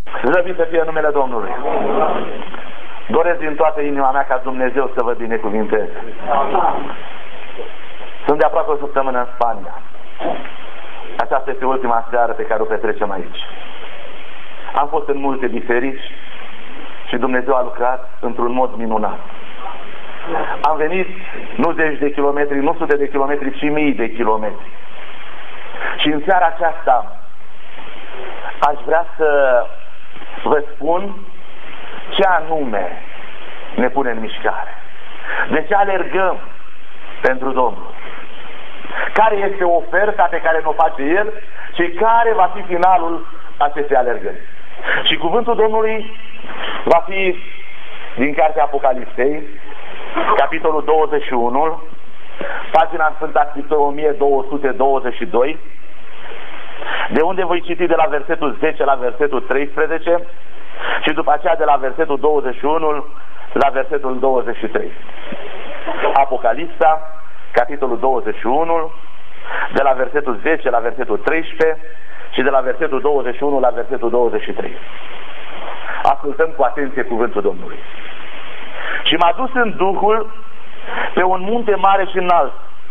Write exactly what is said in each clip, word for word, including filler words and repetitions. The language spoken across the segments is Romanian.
Slăvit să fie numele Domnului. Doresc din toată inima mea ca Dumnezeu să vă binecuvinteze. Sunt de aproape o săptămână în Spania. Aceasta este ultima seară pe care o petrecem aici. Am fost în multe biserici și Dumnezeu a lucrat într-un mod minunat. Am venit nu zeci de kilometri, nu sute de kilometri, ci mii de kilometri. Și în seara aceasta aș vrea să vă spun ce anume ne pune în mișcare. De ce alergăm pentru Domnul? Care este oferta pe care ne-o face El și care va fi finalul acestei alergări? Și cuvântul Domnului va fi din cartea Apocalipsei, capitolul douăzeci și unu, pagina în Sfânta Scriptură o mie două sute douăzeci și doi, de unde voi citi de la versetul zece la versetul treisprezece și după aceea de la versetul douăzeci și unu la versetul douăzeci și trei. Apocalipsa, capitolul douăzeci și unu, de la versetul zece la versetul treisprezece și de la versetul douăzeci și unu la versetul douăzeci și trei. Ascultăm cu atenție cuvântul Domnului. Și m-a dus în Duhul pe un munte mare și înalt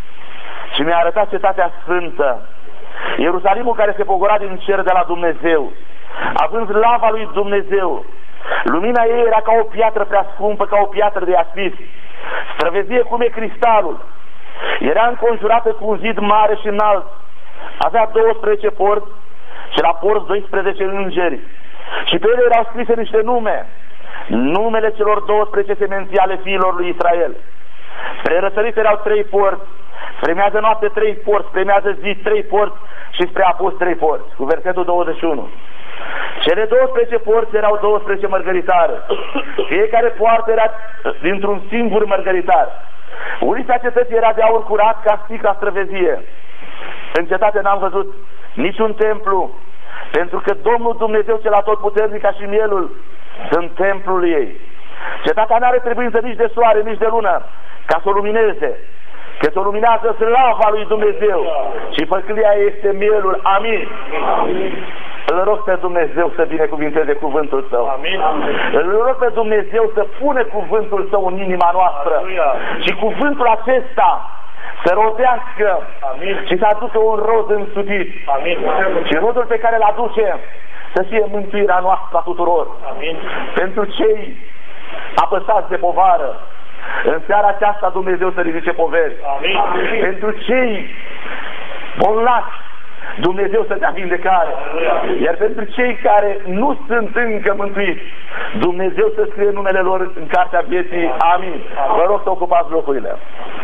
și mi-a arătat cetatea sfântă, Ierusalimul, care se pogora din cer de la Dumnezeu, având slava lui Dumnezeu. Lumina ei era ca o piatră prea scumpă, ca o piatră de iaspis, străvezie cum e cristalul. Era înconjurată cu un zid mare și înalt. Avea douăsprezece porți și la porți doisprezece îngeri. Și pe ele erau scrise niște nume, numele celor douăsprezece semenții ale fiilor lui Israel. Spre răsărit erau trei porți, spre miază noapte trei porți, spre miază zi trei porți și spre apus trei porți. Cu versetul douăzeci și unu. Cele douăsprezece porți erau douăsprezece mărgăritare. Fiecare poartă era dintr-un singur mărgăritar. Ulița cetății era de aur curat ca sticla străvezie. În cetate n-am văzut niciun templu, pentru că Domnul Dumnezeu cel atotputernic ca și mielul sunt templul ei. Cetatea n-are trebuință nici de soare, nici de lună ca să o lumineze, că se luminează slava lui Dumnezeu și făclia este mielul. Amin. Amin. Îl rog pe Dumnezeu să binecuvinteze cuvântul Său. Amin. Îl rog pe Dumnezeu să pune cuvântul Său în inima noastră. Aleluia. Și cuvântul acesta să rodească. Amin. Și să aducă un rod însutit. Amin. Și rodul pe care îl aduce să fie mântuirea noastră a tuturor. Amin. Pentru cei apăsați de povară, în seara aceasta Dumnezeu să ridice poveri. Amin. Amin. Pentru cei bolnavi, Dumnezeu să dea vindecare. Amin. Iar pentru cei care nu sunt încă mântuiți, Dumnezeu să scrie numele lor în cartea vieții. Amin. Vă rog să ocupați locurile.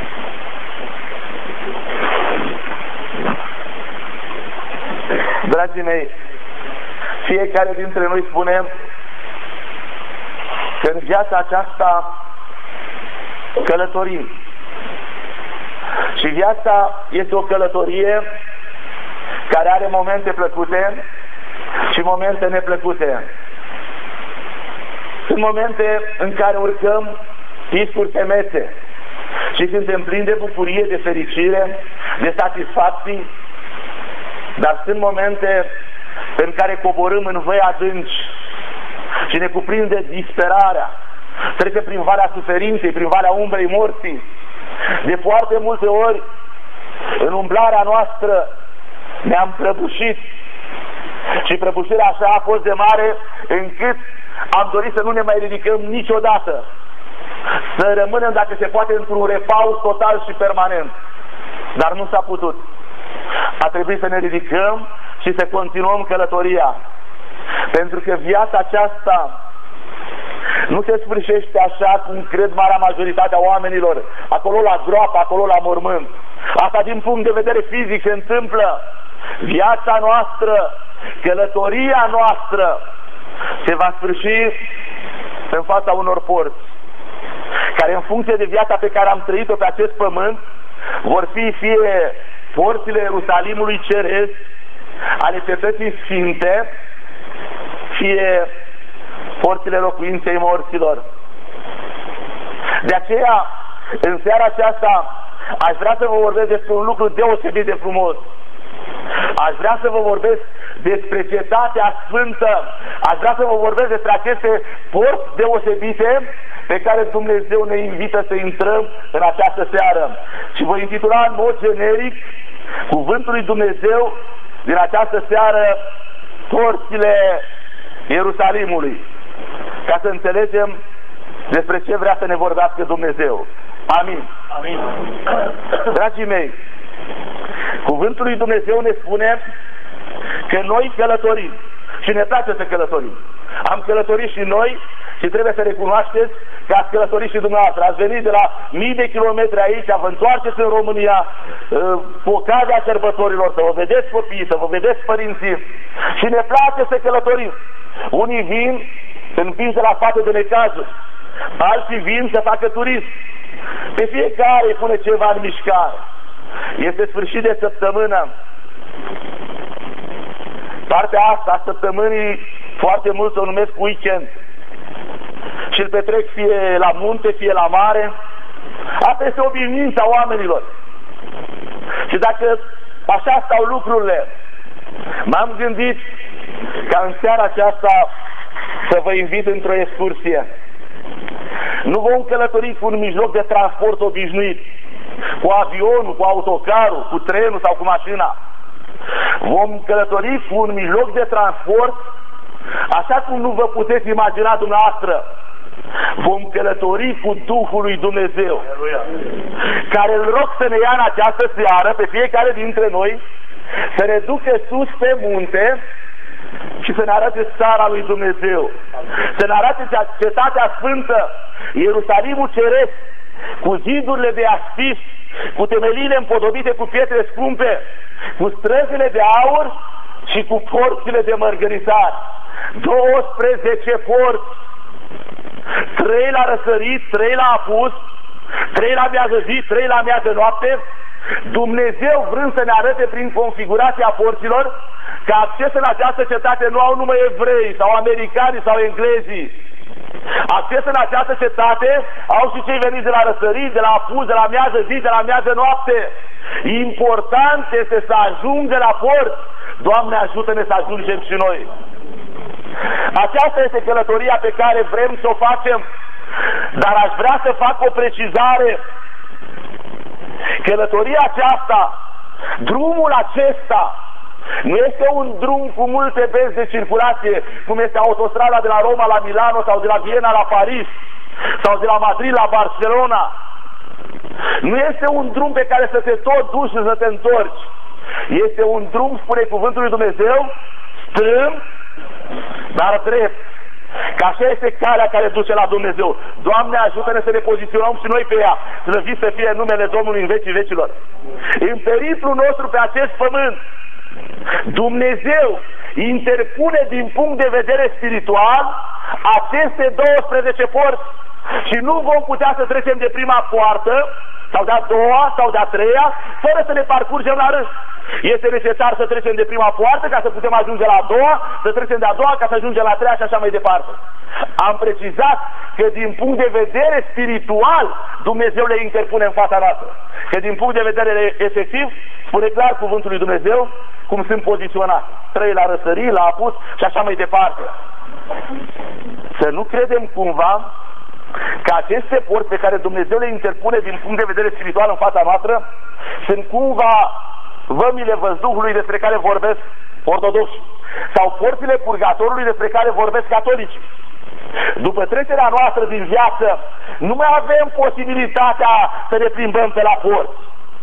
Dragii mei, fiecare dintre noi spune că în viața aceasta călătorim. Și viața este o călătorie care are momente plăcute și momente neplăcute. Sunt momente în care urcăm piscuri temețe și suntem plini de bucurie, de fericire, de satisfacții, dar sunt momente în care coborâm în văi adânci și ne cuprinde disperarea. Trecem prin valea suferinței, prin valea umbrei morții. De foarte multe ori, în umblarea noastră, ne-am prăbușit. Și prăbușirea așa a fost de mare, încât am dorit să nu ne mai ridicăm niciodată. Să rămânem, dacă se poate, într-un repaus total și permanent. Dar nu s-a putut. A trebuit să ne ridicăm și să continuăm călătoria. Pentru că viața aceasta nu se sfârșește așa cum cred marea majoritatea oamenilor, acolo la groapă, acolo la mormânt. Asta din punct de vedere fizic se întâmplă. Viața noastră, călătoria noastră se va sfârși în fața unor porți, care în funcție de viața pe care am trăit-o pe acest pământ, vor fi fie porțile Ierusalimului Ceresc, ale cetății sfinte, fie porțile locuinței morților. De aceea, în seara aceasta, aș vrea să vă vorbesc despre un lucru deosebit de frumos. Aș vrea să vă vorbesc despre cetatea sfântă, aș vrea să vă vorbesc despre aceste porți deosebite pe care Dumnezeu ne invită să intrăm în această seară. Și voi intitula în mod generic Cuvântul lui Dumnezeu din această seară porțile Ierusalimului, ca să înțelegem despre ce vrea să ne vorbească Dumnezeu. Amin. Amin. Dragii mei, Cuvântul lui Dumnezeu ne spune că noi călătorim și ne place să călătorim. Am călătorit și noi și trebuie să recunoașteți că ați călătorit și dumneavoastră. Ați venit de la mii de kilometri aici, vă întoarceți în România cu ocazia sărbătorilor, să vă vedeți copiii, să vă vedeți părinții și ne place să călătorim. Unii vin împinși la față de necazuri, alții vin să facă turism. Pe fiecare îi pune ceva în mișcare. Este sfârșit de săptămână. Partea asta a săptămânii foarte mult o numesc weekend și îl petrec fie la munte, fie la mare. Asta este obișnuința oamenilor. Și dacă așa stau lucrurile, m-am gândit ca în seara aceasta să vă invit într-o excursie. Nu vom călători cu un mijloc de transport obișnuit, cu avionul, cu autocarul, cu trenul sau cu mașina. Vom călători cu un mijloc de transport așa cum nu vă puteți imagina dumneavoastră. Vom călători cu Duhul lui Dumnezeu, care îl rog să ne ia în această seară pe fiecare dintre noi, să ne ducă sus pe munte și să ne arate țara lui Dumnezeu, să ne arate cetatea sfântă, Ierusalimul ceresc, cu zidurile de asfis, cu temeliile împodobite cu pietre scumpe, cu străzile de aur și cu porțile de mărgăritar. douăsprezece porți, trei la răsărit, trei la apus, trei la miază zi, trei la miază noapte. Dumnezeu, vrând să ne arate prin configurația porților că acces în această cetate nu au numai evrei sau americani sau englezii. Acces în această cetate au și cei veniți de la răsărit, de la apus, de la miază zi, de la miază noapte. Important este să ajungem la port. Doamne, ajută-ne să ajungem și noi. Aceasta este călătoria pe care vrem să o facem, dar aș vrea să fac o precizare. Călătoria aceasta, drumul acesta, nu este un drum cu multe benzi de circulație, cum este autostrada de la Roma la Milano sau de la Viena la Paris sau de la Madrid la Barcelona. Nu este un drum pe care să te tot duci și să te întorci. Este un drum, spune cuvântul lui Dumnezeu, strâmb, dar drept. Că așa este calea care duce la Dumnezeu. Doamne, ajută-ne să ne poziționăm și noi pe ea, slăvit să fie numele Domnului în vecii vecilor. În periplul nostru pe acest pământ, Dumnezeu interpune din punct de vedere spiritual aceste douăsprezece porți și nu vom putea să trecem de prima poartă sau de-a doua sau de-a treia fără să ne parcurgem la rând. Este necesar să trecem de prima poartă ca să putem ajunge la a doua, să trecem de a doua ca să ajungem la a treia și așa mai departe. Am precizat că din punct de vedere spiritual Dumnezeu le interpune în fața noastră. Că din punct de vedere efectiv spune clar cuvântul lui Dumnezeu cum sunt poziționați. Trei la răsărit, la apus și așa mai departe. Să nu credem cumva că aceste porți pe care Dumnezeu le interpune din punct de vedere spiritual în fața noastră sunt cumva vămile văzduhului despre care vorbesc ortodoxi sau porțile purgatorului despre care vorbesc catolici. După trecerea noastră din viață nu mai avem posibilitatea să ne plimbăm pe la porți.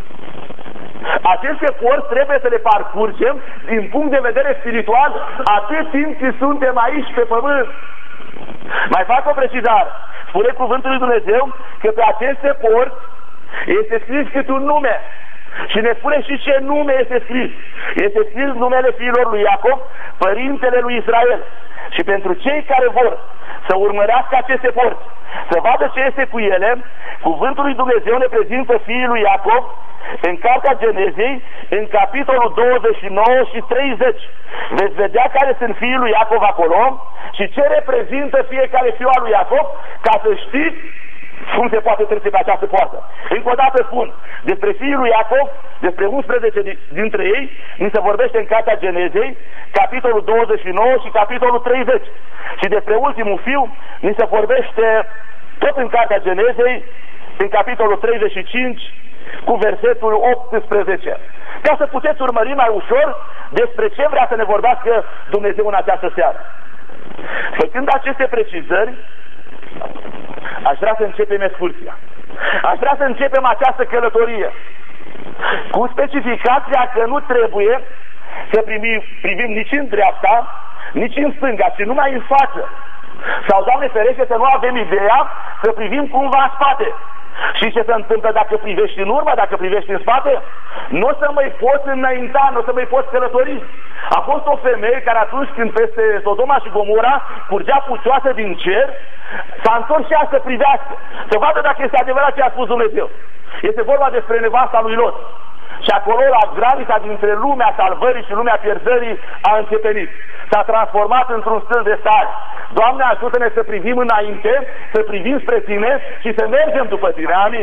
Aceste porți trebuie să le parcurgem din punct de vedere spiritual atât timp cât suntem aici pe pământ. Mai fac o precizare. Spune cuvântul lui Dumnezeu că pe aceste porți este scris cât un nume. Și ne spune și ce nume este scris. Este scris numele fiilor lui Iacov, părintele lui Israel. Și pentru cei care vor să urmărească aceste porți, să vadă ce este cu ele, cuvântul lui Dumnezeu ne prezintă fiii lui Iacov în cartea Genezei, în capitolul douăzeci și nouă și treizeci. Veți vedea care sunt fiii lui Iacov acolo și ce reprezintă fiecare fiu al lui Iacov, ca să știți cum se poate trece pe această poartă. Încă o dată spun, despre fiii lui Iacov, despre unsprezece dintre ei, ni se vorbește în Cartea Genezei, capitolul douăzeci și nouă și capitolul treizeci. Și despre ultimul fiu, ni se vorbește tot în Cartea Genezei, în capitolul treizeci și cinci, cu versetul optsprezece. Ca să puteți urmări mai ușor despre ce vrea să ne vorbească Dumnezeu în această seară. Făcând aceste precizări, aș vrea să începem excursia. Aș vrea să începem această călătorie cu specificația că nu trebuie să primim, privim nici în dreapta, nici în stânga, ci numai în față. Sau, Doamne ferește, să nu avem ideea să privim cumva în spate. Și ce se întâmplă dacă privești în urmă, dacă privești în spate? Nu o să mai poți înainta, nu o să mai poți călători. A fost o femeie care atunci când peste Sodoma și Gomora curgea pucioasă din cer, s-a întors și ea să privească, să vadă dacă este adevărat ce a spus Dumnezeu. Este vorba despre nevasta lui Lot. Și acolo, la granița dintre lumea salvării și lumea pierzării, a începenit. S-a transformat într-un stâlp de stare. Doamne, ajută-ne să privim înainte, să privim spre Tine și să mergem după Tine. Amin.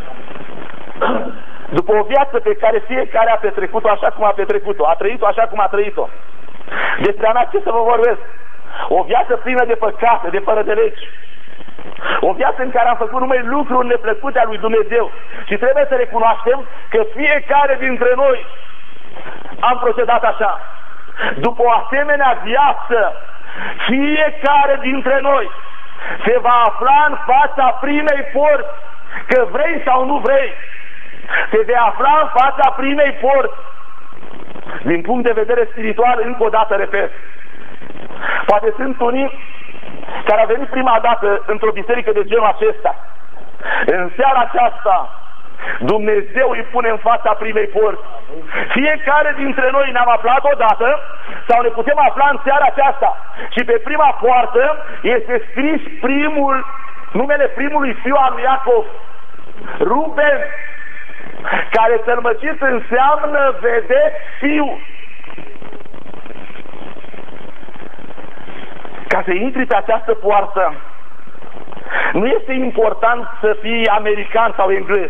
După o viață pe care fiecare a petrecut-o așa cum a petrecut-o, a trăit-o așa cum a trăit-o. Despre a mea ce să vă vorbesc? O viață plină de păcate, de fără de legi. O viață în care am făcut numai lucruri neplăcute a lui Dumnezeu. Și trebuie să recunoaștem că fiecare dintre noi am procedat așa. După o asemenea viață, fiecare dintre noi se va afla în fața primei porți, că vrei sau nu vrei. Te vei afla în fața primei porți. Din punct de vedere spiritual, încă o dată repet. Poate sunt unii care au venit prima dată într-o biserică de genul acesta. În seara aceasta, Dumnezeu îi pune în fața primei porți. Fiecare dintre noi ne-am aflat odată sau ne putem afla în seara aceasta. Și pe prima poartă este scris primul, numele primului fiu al lui Iacov, Ruben, care tălmăcit înseamnă vedeți fiu. Ca să intri pe această poartă, nu este important să fii american sau englez.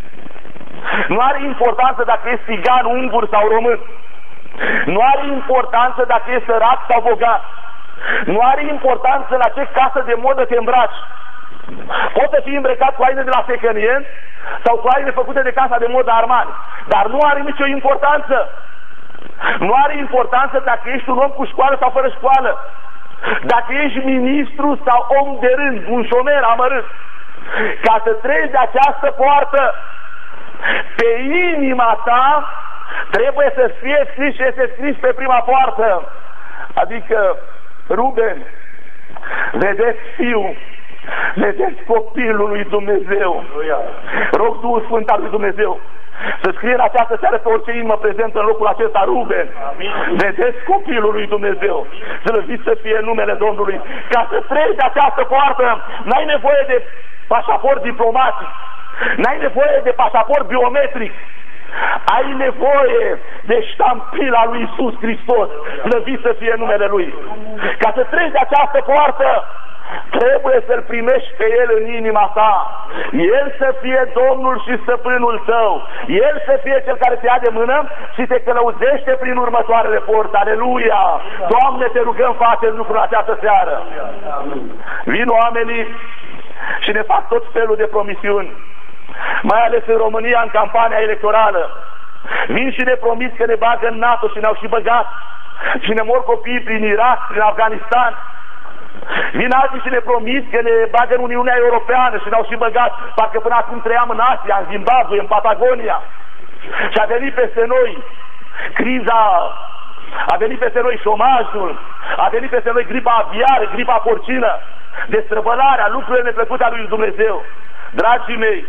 Nu are importanță dacă ești țigan, ungur sau român. Nu are importanță dacă ești sărac sau bogat. Nu are importanță la ce casă de modă te îmbraci. Poți să fii îmbrăcat cu haine de la second hand sau cu haine făcute de casa de modă Armani. Dar nu are nicio importanță. Nu are importanță dacă ești un om cu școală sau fără școală. Dacă ești ministru sau om de rând, un șomer amărât. Ca să treci de această poartă, pe inima ta trebuie să fie scris și este scris pe prima poartă. Adică, Ruben, vedeți fiu, vedeți copilul lui Dumnezeu. Rog Duhul Sfânt al lui Dumnezeu să scrie în această seară pe orice inimă prezentă în locul acesta, Ruben, amin. Vedeți copilul lui Dumnezeu, slăvit să fie numele Domnului. Ca să treci de această poartă, n-ai nevoie de pașaport diplomatic, n-ai nevoie de pașaport biometric, ai nevoie de ștampila lui Iisus Hristos, slăvit să fie numele Lui. Ca să treci de această poartă, trebuie să-L primești pe El în inima ta. El să fie Domnul și Stăpânul tău. El să fie Cel care te ia de mână și te călăuzește prin următoarele porți. Aleluia! Doamne, te rugăm, fă acest lucru în această seară. Vin oamenii și ne fac tot felul de promisiuni, mai ales în România, în campania electorală. Vin și ne promit că ne bagă în NATO și ne-au și băgat. Și ne mor copiii prin Irak, prin Afganistan. Vin alții și ne promit că ne bagă în Uniunea Europeană și ne-au și băgat, parcă până acum trăiam în Asia, în Zimbabwe, în Patagonia. Și a venit peste noi criza, a venit peste noi șomajul, a venit peste noi gripa aviară, gripa porcină, destrăbălarea, lucrurile neplăcute ale lui Dumnezeu. Dragii mei,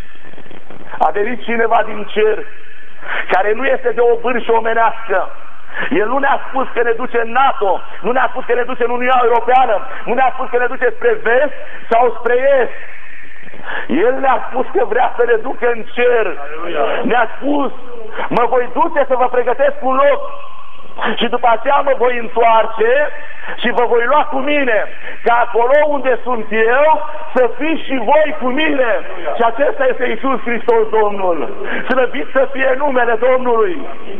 a venit cineva din cer care nu este de o vârșă omenească. El nu ne-a spus că ne duce în NATO, nu ne-a spus că ne duce în Uniunea Europeană, nu ne-a spus că ne duce spre vest sau spre est. El ne-a spus că vrea să ne ducă în cer. Ne-a spus, mă voi duce să vă pregătesc un loc. și după aceea mă voi întoarce și vă voi lua cu mine, ca acolo unde sunt eu să fiți și voi cu mine. Și acesta este Iisus Hristos Domnul. Slăvit să fie numele Domnului.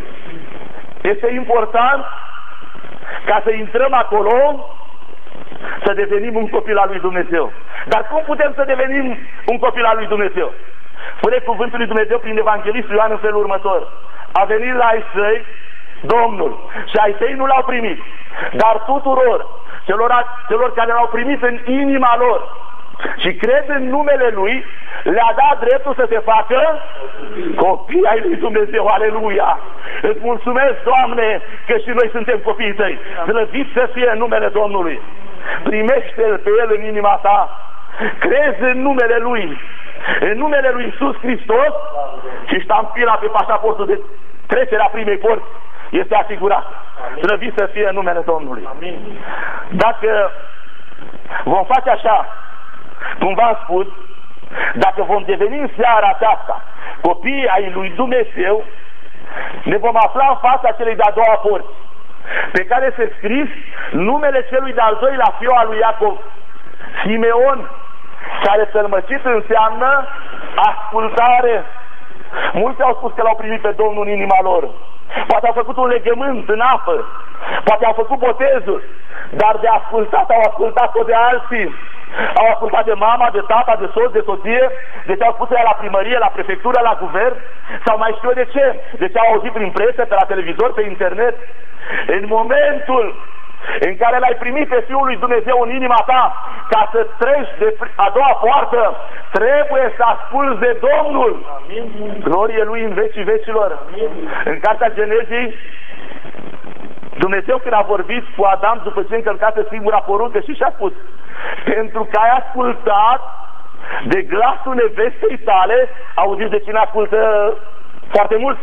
Este important ca să intrăm acolo, să devenim un copil al lui Dumnezeu. Dar cum putem să devenim un copil al lui Dumnezeu? Spune cuvântul lui Dumnezeu prin Evanghelistul Ioan în felul următor: a venit la ai săi Domnul și ai săi nu l-au primit, dar tuturor celor, celor care l-au primit în inima lor și cred în numele Lui, le-a dat dreptul să se facă copii ai lui Dumnezeu. Aleluia! Îți mulțumesc, Doamne, că și noi suntem copiii Tăi. Slăvit să fie numele Domnului. Primește-L pe El în inima ta, crezi în numele Lui, în numele Lui Iisus Hristos, și ștampila pe pașaportul de trecerea primei porți este asigurată. Slăvit să fie numele Domnului. Amin. Dacă vom face așa, cum v-am spus, dacă vom deveni în seara aceasta copiii ai lui Dumnezeu, ne vom afla în fața celei de-a doua porți, pe care se scris numele celui de-al doilea fiu al lui Iacov, Simeon, care tălmăcit înseamnă ascultare. Mulți au spus că l-au primit pe Domnul în inima lor. Poate au făcut un legământ în apă, poate au făcut botezul, dar de ascultat au ascultat-o de alții. Au ascultat de mama, de tata, de soț, de soție, de ce au spus ea la primărie, la prefectură, la guvern, sau mai știu eu de ce, de ce au auzit prin presă, pe la televizor, pe internet. În momentul în care l-ai primit pe Fiul lui Dumnezeu în inima ta, ca să treci de a doua poartă, trebuie să asculți de Domnul. Amin. Glorie Lui în vecii vecilor. Amin. În cartea Genezii, Dumnezeu, când a vorbit cu Adam după ce încălcase singura poruncă, și și-a spus: pentru că ai ascultat de glasul nevestei tale. Auziți de cine ascultă foarte mulți?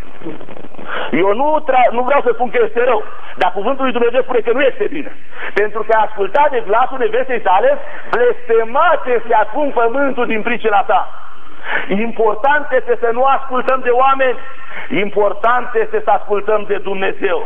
Eu nu, nu vreau să spun că este rău, dar cuvântul lui Dumnezeu spune că nu este bine. Pentru că ai ascultat de glasul nevestei tale, blestemat este acum pământul din pricina ta. Important este să nu ascultăm de oameni, important este să ascultăm de Dumnezeu.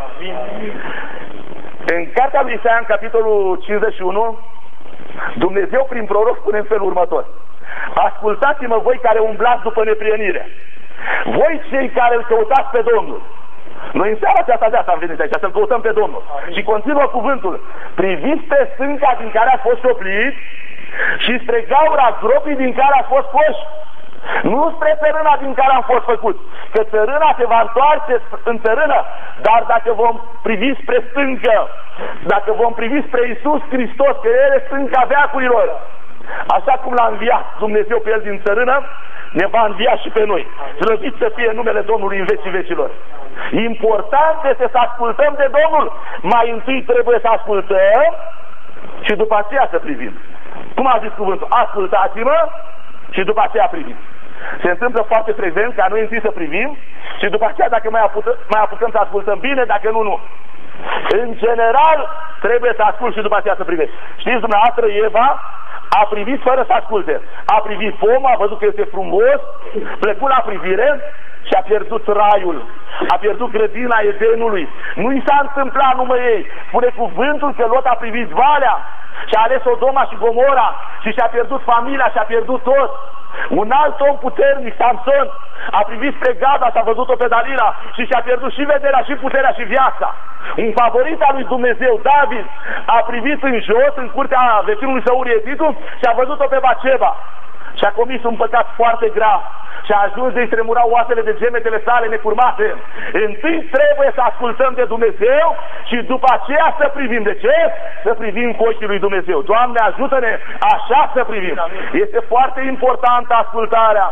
În cartea lui Isaia, în capitolul cincizeci și unu, Dumnezeu prin proroc spune în felul următor: ascultați-mă voi care umblați după neprienire, voi cei care îl căutați pe Domnul. Noi în seara aceasta de asta am venit aici, să-L căutăm pe Domnul. Amin. Și continuă cuvântul: priviți pe stânca din care a fost oprit și spre gaura gropii din care a fost puși, nu spre țărâna din care am fost făcut, că țărâna se va întoarce în țărână, dar dacă vom privi spre stâncă, dacă vom privi spre Iisus Hristos, că El e stânca veacurilor, așa cum l-a înviat Dumnezeu pe El din țărână, ne va învia și pe noi. Slăvit să fie numele Domnului în vecii vecilor. Important este să ascultăm de Domnul. Mai întâi trebuie să ascultăm și după aceea să privim. Cum a zis cuvântul? Ascultați-mă și după aceea privim. Se întâmplă foarte frecvent ca noi întâi să privim și după aceea, dacă mai apucăm, mai apucăm să ascultăm bine, dacă nu, nu. În general, trebuie să asculți și după aceea să privești. Știți, dumneavoastră, Eva a privit fără să asculte. A privit pomul, a văzut că este frumos, plecut la privire și a pierdut raiul. A pierdut grădina Edenului. Nu i s-a întâmplat numai ei. Spune cuvântul că Lot a privit valea și a ales Sodoma și Gomora și și-a pierdut familia și a pierdut tot. Un alt om puternic, Samson, a privit spre Gada și a văzut-o pe Dalila și și-a pierdut și vederea, și puterea, și viața. Un favorit al lui Dumnezeu, David, a privit în jos, în curtea vecinului său Urietitul, și a văzut-o pe Baceba. Și a comis un păcat foarte grav și a ajuns de-i tremurau oasele de gemetele sale necurmate. Întâi trebuie să ascultăm de Dumnezeu și după aceea să privim. De ce? Să privim cu ochii lui Dumnezeu. Doamne, ajută-ne așa să privim. Este foarte importantă ascultarea.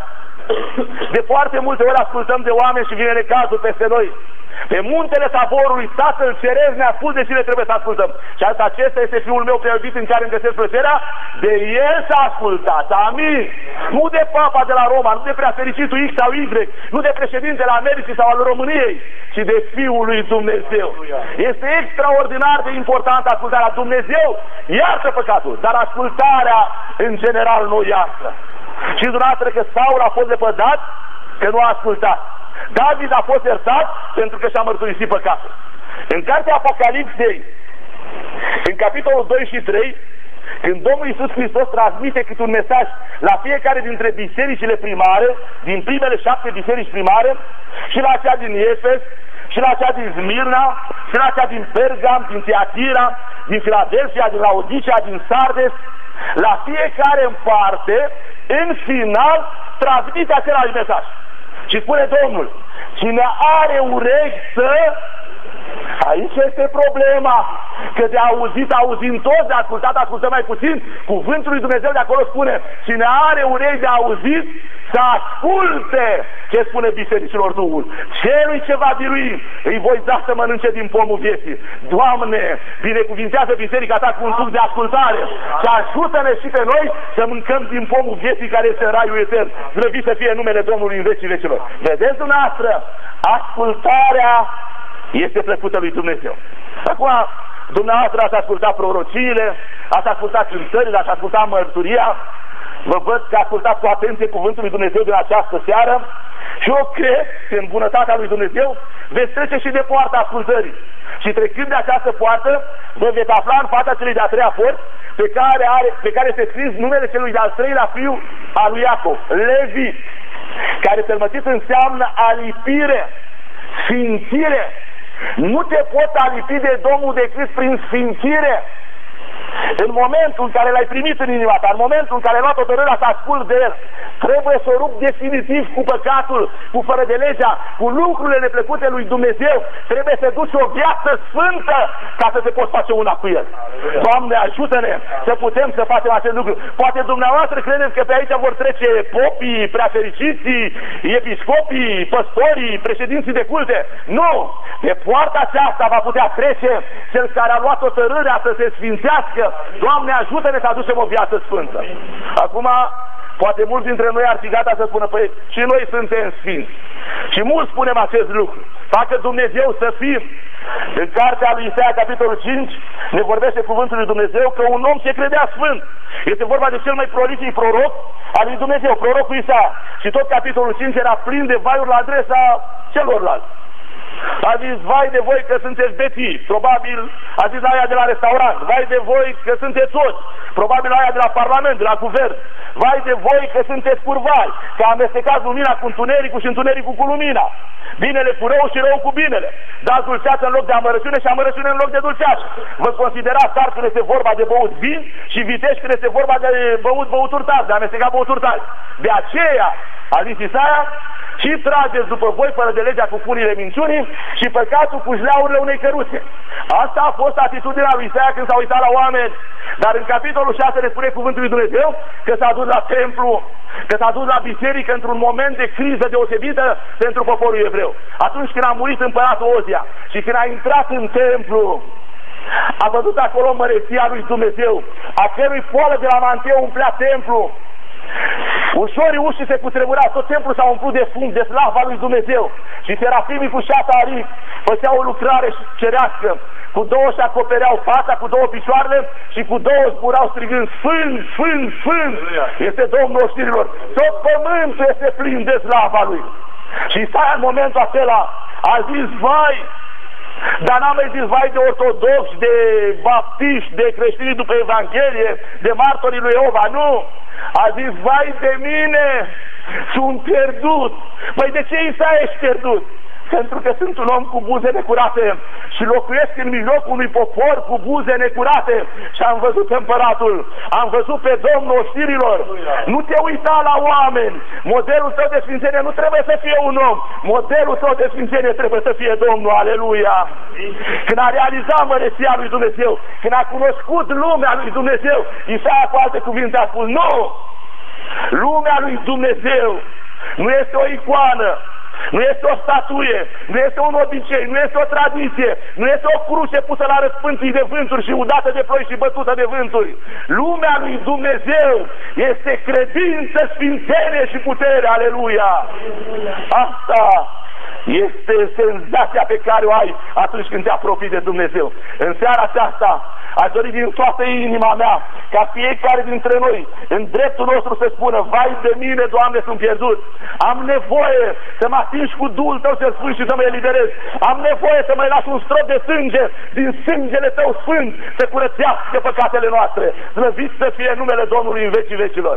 De foarte multe ori ascultăm de oameni și vine necazul peste noi. Pe muntele Taborului, Tatăl Ceresc ne-a spus de cine trebuie să ascultăm. Și asta, acesta este Fiul meu preobit în care îmi găsesc plăcerea, de El să ascultați. Amin. Nu de Papa de la Roma, nu de preafericitul X sau Y, nu de președintele Americii sau al României, ci de Fiul lui Dumnezeu. Este extraordinar de important ascultarea. Dumnezeu iartă păcatul, dar ascultarea în general nu iartă. Și dumneavoastră că Saul a fost lepădat că nu a ascultat. David a fost iertat pentru că și-a mărturisit păcatul. În cartea Apocalipsei, în capitolul doi și trei, când Domnul Iisus Hristos transmite câte un mesaj la fiecare dintre bisericile primare, din primele șapte biserici primare, și la cea din Efes, și la cea din Smirna, și la cea din Pergam, din Tiatira, din Filadelfia, din Laodicea, din Sardes, la fiecare în parte, în final, transmite același mesaj. Și spune Domnul, cine are urechi să... Aici este problema, că de auzit auzim toți, de ascultat ascultăm mai puțin. Cuvântul lui Dumnezeu de acolo spune, cine are urechi de auzit, să asculte ce spune bisericilor Duhul. Celui ce va birui, îi voi da să mănânce din pomul vieții. Doamne, binecuvintează biserica ta cu un duc de ascultare și ajută-ne și pe noi să mâncăm din pomul vieții care este în raiul etern. Slăvit să fie numele Domnului în vecii vecilor. Vedeți dumneavoastră, ascultarea este plăcută lui Dumnezeu. Acum, dumneavoastră ați ascultat prorociile, ați ascultat cântările, ați ascultat mărturia. Vă văd că ascultați cu atenție cuvântul lui Dumnezeu din această seară și eu cred că în bunătatea lui Dumnezeu veți trece și de poarta ascultării. Și trecând de această poartă, vă veți afla în fața celei de-a treia porți, pe care, are, pe care este scris numele celui de-al treilea fiu al lui Iacov, Levi, care sălmăcit înseamnă alipire, sfințire. Nu te poți alipi de Domnul decât prin sfințire. În momentul în care l-ai primit în inima ta, în momentul în care ai luat hotărârea să asculți de el, trebuie să o rup definitiv cu păcatul, cu fără de legea, cu lucrurile neplăcute lui Dumnezeu. Trebuie să duci o viață sfântă ca să te poți face una cu el. Doamne, ajută-ne să putem să facem acest lucru. Poate dumneavoastră credeți că pe aici vor trece popii, preafericiții, episcopii, păstorii, președinții de culte. Nu! Pe poarta aceasta va putea trece cel care a luat hotărârea să se sfințească. Doamne, ajută-ne să aducem o viață sfântă. Acum, poate mulți dintre noi ar fi gata să spună, păi și noi suntem sfinți. Și mulți spunem acest lucru. Facă Dumnezeu să fim. În cartea lui Isaia, capitolul cinci, ne vorbește cuvântul lui Dumnezeu că un om se credea sfânt. Este vorba de cel mai prolific proroc al lui Dumnezeu, prorocul Isaia. Și tot capitolul cinci era plin de vaiuri la adresa celorlalți. A zis, vai de voi că sunteți beții, probabil a zis la aia de la restaurant, vai de voi că sunteți oți, probabil la aia de la parlament, de la guvern, vai de voi că sunteți curvari, că amestecați lumina cu întunericul și întunericul cu lumina, binele cu rău și rău cu binele, dați dulceață în loc de amărăciune și amărăciune în loc de dulceață. Vă considerați tari când este vorba de băut vin și vitești când este vorba de băut băuturi tari, de amestecat băuturi tari. De aceea, a zis Isaia, și trageți după voi fără de legea cu funile minciunii și păcatul cu jleaurile unei căruțe. Asta a fost atitudinea lui Isaia când s-a uitat la oameni. Dar în capitolul șase ne spune cuvântul lui Dumnezeu că s-a dus la templu, că s-a dus la biserică într-un moment de criză deosebită pentru poporul evreu. Atunci când a murit împăratul Ozia și când a intrat în templu, a văzut acolo măreția lui Dumnezeu, a cărui poală de la manteu umplea templu. Ușorii ușii se cutremura, tot templul s-a umplut de fum, de slava lui Dumnezeu. Și serafimii cu șase aripi făceau o lucrare cerească. Cu două și acopereau fața, cu două picioarele și cu două zburau strigând, Sfânt, Sfânt, Sfânt, este Domnul oștirilor. Tot pământul este plin de slava lui. Și Isaia în momentul acela a zis, vai, dar n-am mai zis vai de ortodoxi, de baptiști, de creștini după Evanghelie, de martorii lui Jehova, nu! A zis, vai de mine, sunt pierdut. Păi de ce Isaia ești pierdut? Pentru că sunt un om cu buze necurate și locuiesc în mijlocul unui popor cu buze necurate și am văzut împăratul, am văzut pe Domnul oștirilor. Nu te uita la oameni. Modelul tău de sfințenie nu trebuie să fie un om. Modelul tău de sfințenie trebuie să fie Domnul. Aleluia! Când a realizat măreția lui Dumnezeu, când a cunoscut lumea lui Dumnezeu, Isaia cu alte cuvinte a spus, nu! Lumea lui Dumnezeu nu este o icoană, nu este o statuie, nu este un obicei, nu este o tradiție, nu este o cruce pusă la răspântii de vânturi și udată de ploi și bătută de vânturi. Lumea lui Dumnezeu este credință, sfințenie și putere. Aleluia! Asta este senzația pe care o ai atunci când te apropii de Dumnezeu. În seara aceasta aș dori din toată inima mea ca fiecare dintre noi în dreptul nostru să spună: vai de mine, Doamne, sunt pierdut. Am nevoie să mă atingi cu Duhul Tău cel Sfânt și să mă eliberez. Am nevoie să mai lași un strop de sânge din sângele Tău Sfânt să curățească păcatele noastre. Slăvit să fie numele Domnului în vecii vecilor.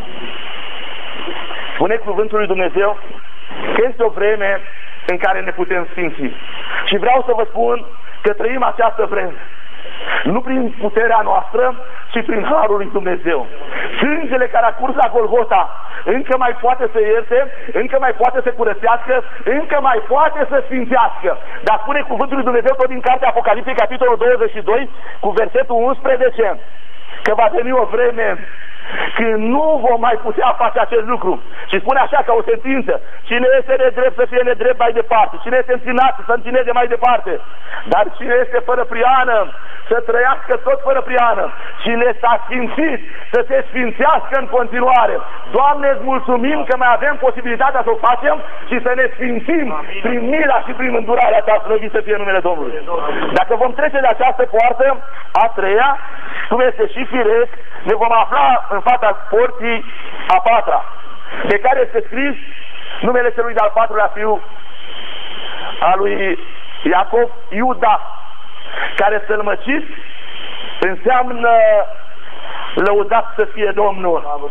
Spune cuvântul lui Dumnezeu că este o vreme în care ne putem sfinți. Și vreau să vă spun că trăim această vreme nu prin puterea noastră, ci prin harul lui Dumnezeu. Sângele care a curs la Golgota încă mai poate să ierte, încă mai poate să curățească, încă mai poate să sfințească. Dar spune cuvântul lui Dumnezeu tot din cartea Apocalipsei, capitolul douăzeci și doi, cu versetul unsprezece, că va veni o vreme când nu vom mai putea face acest lucru. Și spune așa, ca o sentință: cine este nedrept să fie nedrept mai departe, cine este întinat să întineze mai departe, dar cine este fără priană să trăiască tot fără priană, cine s-a sfințit să se sfințească în continuare. Doamne, îți mulțumim că mai avem posibilitatea să o facem și să ne sfințim prin mila și prin îndurarea Ta, slăvit să fie numele Domnului. Dacă vom trece de această poartă a treia, cum este și firesc, ne vom afla în fața porții a patra, de care este scris numele celui de-al patrulea fiu a lui Iacov, Iuda, care sălmăcit înseamnă lăudat să fie Domnul.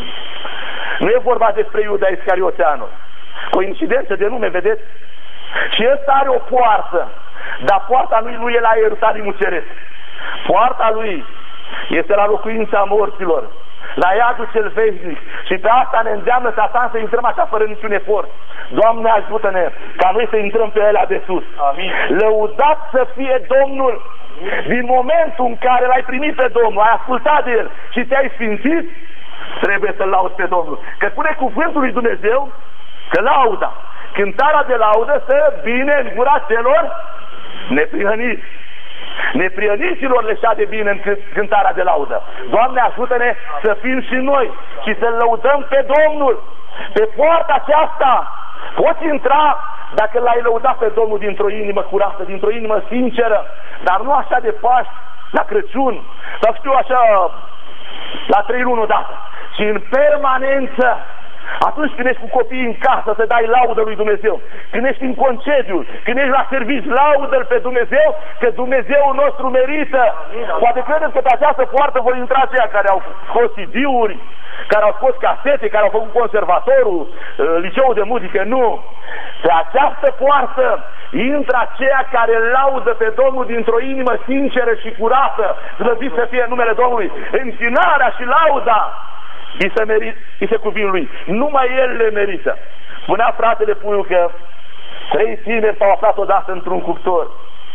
Nu e vorba despre Iuda Iscarioteanul. Coincidență de nume, vedeți? Și ăsta are o poartă, dar poarta lui nu e la Ierusalimul Ceresc. Poarta lui este la locuința morților, la iadul cel veșnic. Și pe asta ne îndeamnă Satan să intrăm așa fără niciun efort. Doamne, ajută-ne ca noi să intrăm pe alea de sus. Amin. Lăudat să fie Domnul. Din momentul în care l-ai primit pe Domnul, ai ascultat de El și te-ai sfințit, trebuie să-L lauzi pe Domnul. Că spune cuvântul lui Dumnezeu că lauda, cântarea de laudă, stă bine în gura celor neprihăniți. Neprihăniților le șade bine în cântarea de laudă. Doamne, ajută-ne să fim și noi și să-L lăudăm pe Domnul. Pe poarta aceasta poți intra dacă l-ai lăudat pe Domnul dintr-o inimă curată, dintr-o inimă sinceră, dar nu așa de Paști, la Crăciun, sau știu așa, la trei luni odată, ci în permanență. Atunci când ești cu copiii în casă să dai laudă lui Dumnezeu, când ești în concediu, când ești la serviciu, laudă-L pe Dumnezeu, că Dumnezeul nostru merită. Poate credeți că pe această poartă vor intra aceia care au scos C D-uri, care au scos casete, care au făcut conservatorul, liceul de muzică. Nu! Pe această poartă intră aceia care laudă pe Domnul dintr-o inimă sinceră și curată, slăvit să fie numele Domnului. Închinarea și lauda îi se, merit, îi se cuvin lui. Numai el le merită. Spunea fratele Puiu că trei tineri s-au aflat odată într-un cuptor.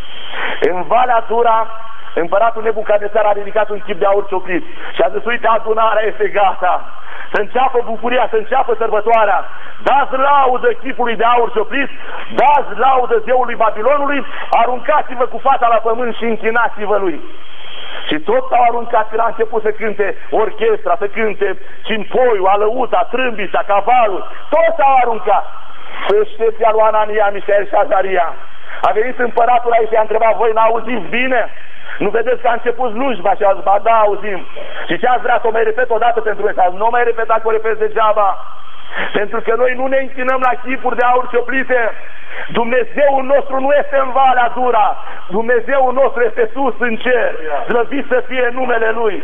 În Valea Dura, împăratul Nebucadnețar a ridicat un chip de aur cioplit și a zis: uite, adunarea este gata, să înceapă bucuria, să înceapă sărbătoarea. Dați laudă chipului de aur cioplit, dați laudă zeului Babilonului, aruncați-vă cu fața la pământ și închinați-vă lui. Și toți s-au aruncat și a început să cânte orchestra, să cânte cimpoiul, alăuta, trâmbița, cavalul. Toți s-au aruncat. Pășteția lui Anania, Mișael și Azaria. A venit împăratul aici și a întrebat: voi n-auziți bine? Nu vedeți că a început slujba? Și a zis: ba da, auzim. Și ce ați vrea să o mai repet o dată pentru noi? Nu mai repeta că o repet degeaba. Pentru că noi nu ne închinăm la chipuri de aur cioplite. Dumnezeul nostru nu este în Valea Dura. Dumnezeul nostru este sus în cer. Slăvit să fie numele Lui.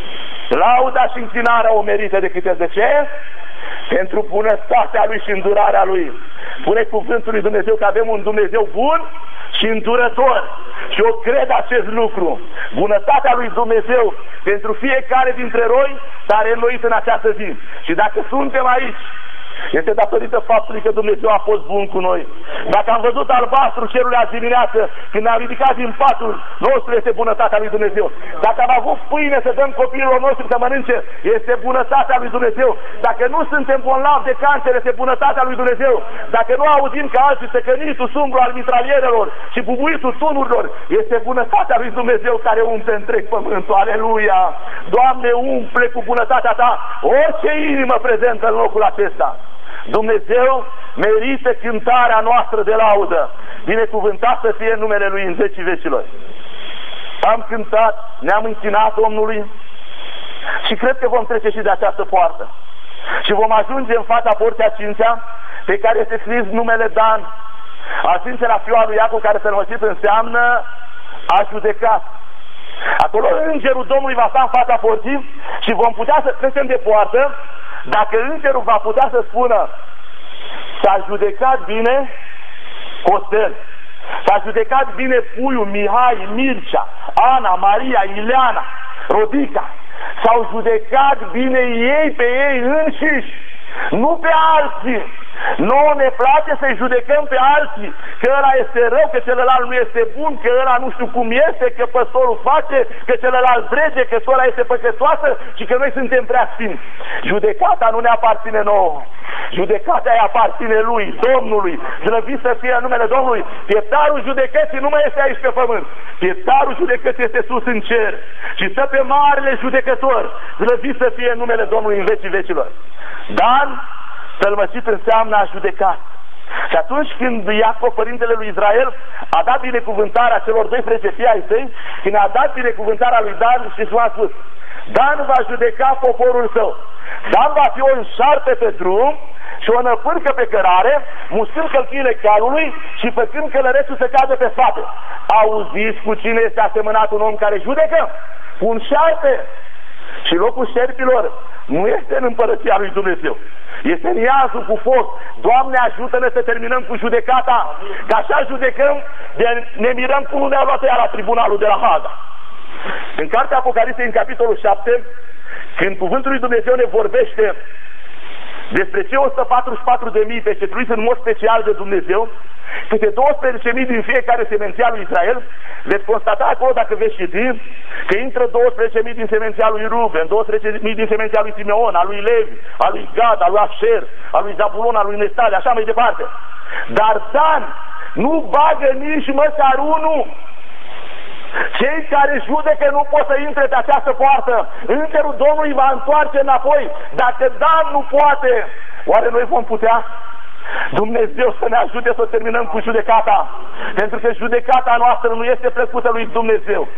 Lauda și închinarea o merită de câte. De ce? Pentru bunătatea Lui și îndurarea Lui. Spune cuvântul lui Dumnezeu că avem un Dumnezeu bun și îndurător. Și eu cred acest lucru. Bunătatea lui Dumnezeu pentru fiecare dintre noi s-a reînnoit în această zi. Și dacă suntem aici, este datorită faptului că Dumnezeu a fost bun cu noi. Dacă am văzut albastru cerul azi dimineață, când ne-am ridicat din patul nostru, este bunătatea lui Dumnezeu. Dacă am avut pâine să dăm copiilor noștri să mănânce, este bunătatea lui Dumnezeu. Dacă nu suntem bolnavi de cancer, este bunătatea lui Dumnezeu. Dacă nu auzim ca alții secănitul sumbru al mitralierelor și bubuitul tunurilor, este bunătatea lui Dumnezeu care umple întreg pământul. Aleluia! Doamne, umple cu bunătatea Ta orice inimă prezentă în locul acesta. Dumnezeu merită cântarea noastră de laudă. Binecuvântat să fie numele Lui în vecii vecilor. Am cântat, ne-am închinat Domnului și cred că vom trece și de această poartă. Și vom ajunge în fața porții a cincea, pe care este scris numele Dan, al cincelea fiu al lui Iacov, care sălmăcit înseamnă a judecat. Acolo îngerul Domnului va sta în fața porții și vom putea să trecem de poartă. Dacă îngerul va putea să spună: s-a judecat bine Costel, s-a judecat bine puiul Mihai, Mircea, Ana, Maria, Ileana, Rodica, s-au judecat bine ei pe ei înșiși, nu pe alții. Nouă ne place să-i judecăm pe alții, că ăla este rău, că celălalt nu este bun, că ăla nu știu cum este, că păstorul face, că celălalt brege, că sora este păcătoasă și că noi suntem prea sfinți. Judecata nu ne aparține nouă. Judecata îi aparține Lui, Domnului. Slăvit să fie numele Domnului. Pieptarul judecății nu mai este aici pe pământ. Pieptarul judecății este sus în cer și stă pe marele judecător. Slăvit să fie numele Domnului în vecii vecilor. Dan, sălmăcit înseamnă a judecat. Și atunci când Iacov, părintele lui Israel, a dat binecuvântarea celor doisprezece fii ai săi, când a dat binecuvântarea lui Dan, și s-a spus: Dan va judeca poporul său. Dan va fi o șarpe pe drum și o năpârcă pe cărare, muscând călcâile calului și făcând călărețul să cadă pe spate. Auziți cu cine este asemănat un om care judecă? Un șarpe. Și locul șerpilor nu este în împărăția lui Dumnezeu, este în iazul cu foc. Doamne, ajută-ne să terminăm cu judecata, că așa judecăm, de ne mirăm cum nu ne-a luat ea la tribunalul de la Haga. În cartea Apocalipsei, în capitolul șapte, când cuvântul lui Dumnezeu ne vorbește despre cei o sută patruzeci și patru de mii pecetuiți în mod special de Dumnezeu, câte douăsprezece mii din fiecare semenția lui Israel, veți constata acolo, dacă veți citi, că intră douăsprezece mii din semenția lui Ruben, douăsprezece mii din semenția lui Simeon, a lui Levi, a lui Gad, a lui Asher, a lui Zabulon, a lui Neftali, așa mai departe. Dar Dan nu bagă nici măcar unul. Cei care judecă nu pot să intre pe această poartă. Îngerul Domnului va întoarce înapoi. Dacă Dan nu poate, oare noi vom putea? Dumnezeu să ne ajute să terminăm cu judecata, pentru că judecata noastră nu este plăcută lui Dumnezeu.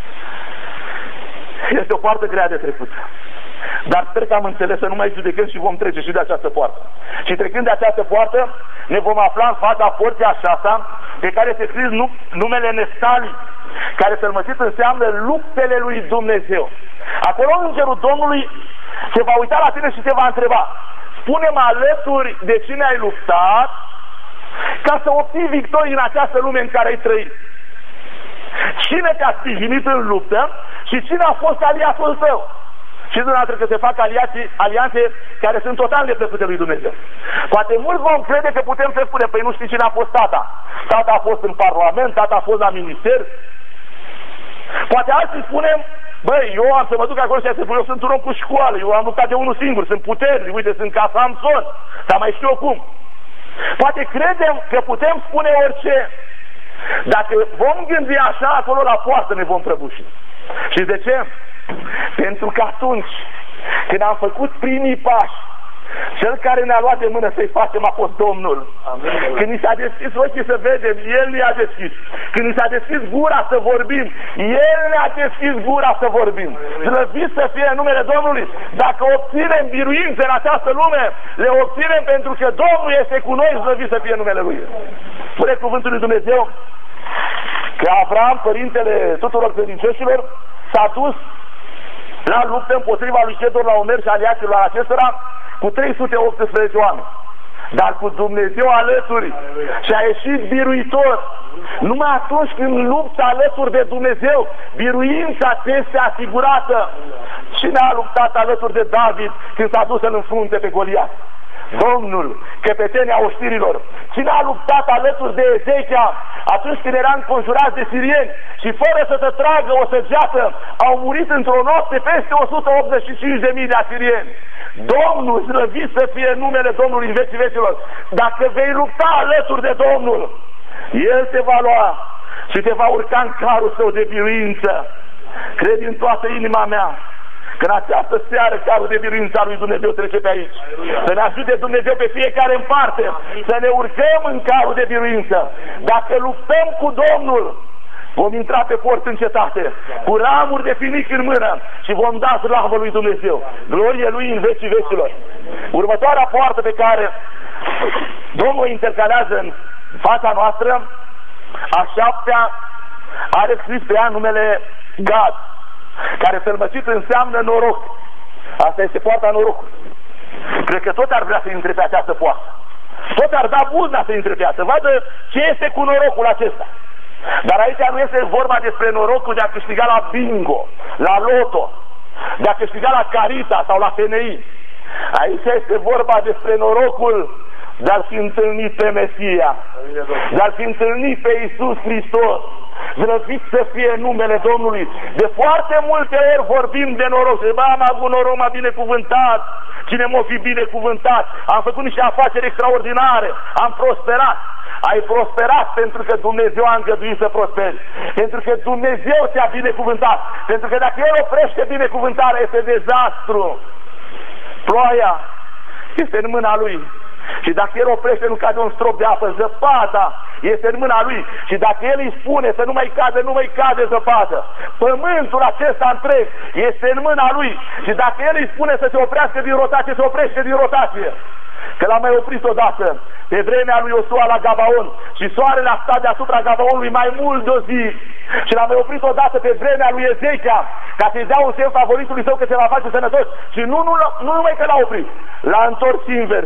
Este o poartă grea de trecut. Dar sper că am înțeles să nu mai judecăm și vom trece și de această poartă. Și trecând de această poartă, ne vom afla în fața porții a șasea, pe care este scris numele Neftali, care sălmăcit înseamnă luptele lui Dumnezeu. Acolo îngerul Domnului se va uita la tine și te va întreba: spune-mă alături de cine ai luptat ca să obții victorii în această lume în care ai trăit. Cine te-a sprijinit în luptă și cine a fost aliatul tău. Și dumneavoastră că se fac aliații, alianțe care sunt total neplăcute lui Dumnezeu. Poate mulți vom crede că putem să spune: păi nu știi cine a fost tata. Tata a fost în parlament, tata a fost la minister. Poate alții spunem: băi, eu am să mă duc acolo și să spun, eu sunt un om cu școală, eu am luptat de unul singur, sunt puternic, uite, sunt ca Samson, dar mai știu eu cum. Poate credem că putem spune orice. Dacă vom gândi așa, acolo la poartă ne vom prăbuși. Și de ce? Pentru că atunci când am făcut primii pași, cel care ne-a luat de mână să-i facem a fost Domnul. Amin. Când ni s-a deschis ochii să vedem, El ne-a deschis. Când ni s-a deschis gura să vorbim, El ne-a deschis gura să vorbim. Slăvit să fie numele Domnului. Dacă obținem biruințe în această lume, le obținem pentru că Domnul este cu noi. Slăvit să fie numele Lui. Spune cuvântul lui Dumnezeu că Avram, părintele tuturor credincioșilor, s-a dus la luptă împotriva lui Chedorlaomer și aliaților acestora cu trei sute optsprezece oameni, dar cu Dumnezeu alături, și a ieșit biruitor. Numai atunci când lupți alături de Dumnezeu, biruința ți este asigurată. Cine a luptat alături de David când s-a dus să-l înfrunte pe Goliat? Domnul, căpetenia oștirilor. Cine a luptat alături de Ezechia atunci când era înconjurat de sirieni și fără să te tragă o săgeată au murit într-o noapte peste o sută optzeci și cinci de mii de asirieni? Domnul, slăvit să fie numele Domnului în vecii vecilor. Dacă vei lupta alături de Domnul, El te va lua și te va urca în carul său de biruință. Cred din toată inima mea Când această seară carul de biruință a lui Dumnezeu trece pe aici. Să ne ajute Dumnezeu pe fiecare în parte. Să ne urcăm în carul de biruință. Dacă luptăm cu Domnul, vom intra pe porți în cetate, cu ramuri de finic în mână și vom da slavă lui Dumnezeu. Glorie lui în vecii vecilor. Următoarea poartă pe care Domnul intercalează în fața noastră, a șaptea, are scris pe ea numele Gad, care sălmăcit înseamnă noroc. Asta este poarta norocului. Cred că tot ar vrea să intre pe această poartă. Tot ar da buzna să intre pe ea, să vadă ce este cu norocul acesta. Dar aici nu este vorba despre norocul de a câștiga la bingo, la loto, de a câștiga la Carita sau la F N I. Aici este vorba despre norocul de a-L fi întâlnit pe Mesia, de a-L fi întâlnit pe Iisus Hristos. Slăvit să fie numele Domnului. De foarte multe ori vorbim de noroc. Bă, am avut noroc, m-a binecuvântat. Cine m-a fi binecuvântat? Am făcut niște afaceri extraordinare. Am prosperat. Ai prosperat pentru că Dumnezeu a îngăduit să prosperi. Pentru că Dumnezeu te-a binecuvântat. Pentru că dacă El oprește binecuvântarea, este dezastru. Ploaia este în mâna Lui. Și dacă El oprește, nu cade un strop de apă. Zăpada este în mâna Lui. Și dacă El îi spune să nu mai cade, nu mai cade zăpadă. Pământul acesta întreg este în mâna Lui. Și dacă El îi spune să se oprească din rotație, se oprește din rotație. Că l-a mai oprit odată pe vremea lui Iosua la Gabaon și soarele a stat deasupra Gabaonului mai mult de o zi. Și l-a mai oprit odată pe vremea lui Ezechia ca să-i dea un semn favoritului său că se va face sănătos. Și nu, nu, nu numai că l-a oprit, l-a întors invers.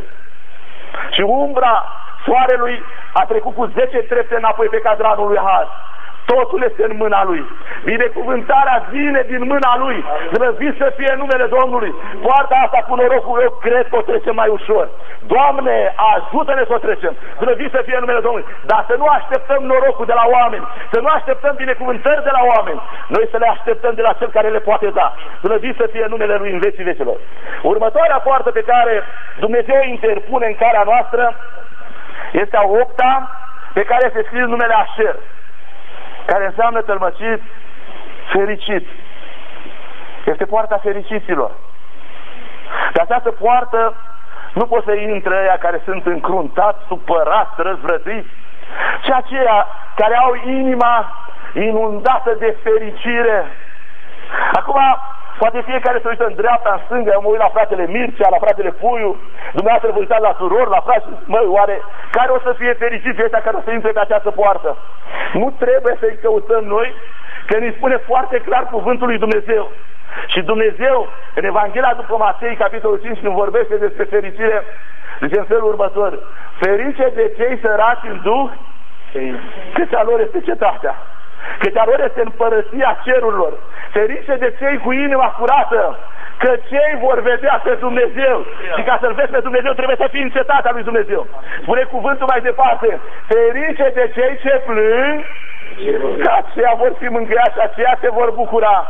Și umbra soarelui a trecut cu zece trepte înapoi pe cadranul lui Har. Totul este în mâna Lui. Binecuvântarea vine din mâna Lui. Slăvit să fie numele Domnului. Poarta asta cu norocul, eu cred că o trecem mai ușor. Doamne, ajută-ne să o trecem. Slăvit să fie numele Domnului. Dar să nu așteptăm norocul de la oameni. Să nu așteptăm binecuvântări de la oameni. Noi să le așteptăm de la Cel care le poate da. Slăvit să fie numele Lui în vecii vecilor. Următoarea poartă pe care Dumnezeu interpune în calea noastră este a opta, pe care este scris numele Asher, care înseamnă tălmăcit, fericit. Este poarta fericiților. Pe această poartă nu pot să intre ăia care sunt încruntați, supărați, răzvrătiți, ci aceia care au inima inundată de fericire. Acum, poate fiecare se uită în dreapta, în stânga, eu mă uit la fratele Mircea, la fratele Puiu, dumneavoastră vă uitați la surori, la frați, măi, oare care o să fie fericiți ăștia care o să intre pe această poartă? Nu trebuie să-i căutăm noi, că ne spune foarte clar cuvântul lui Dumnezeu. Și Dumnezeu, în Evanghelia după Matei, capitolul cinci, când vorbește despre fericire, zice în felul următor: ferice de cei săraci în duh, căci a lor este cetatea, căci a lor este împărăția cerurilor. Ferice de cei cu inima curată, că cei vor vedea pe Dumnezeu. Și ca să-L vezi pe Dumnezeu trebuie să fii în cetatea lui Dumnezeu. Spune cuvântul mai departe: ferice de cei ce plâng, că aceia vor fi mângâiați și aceia se vor bucura.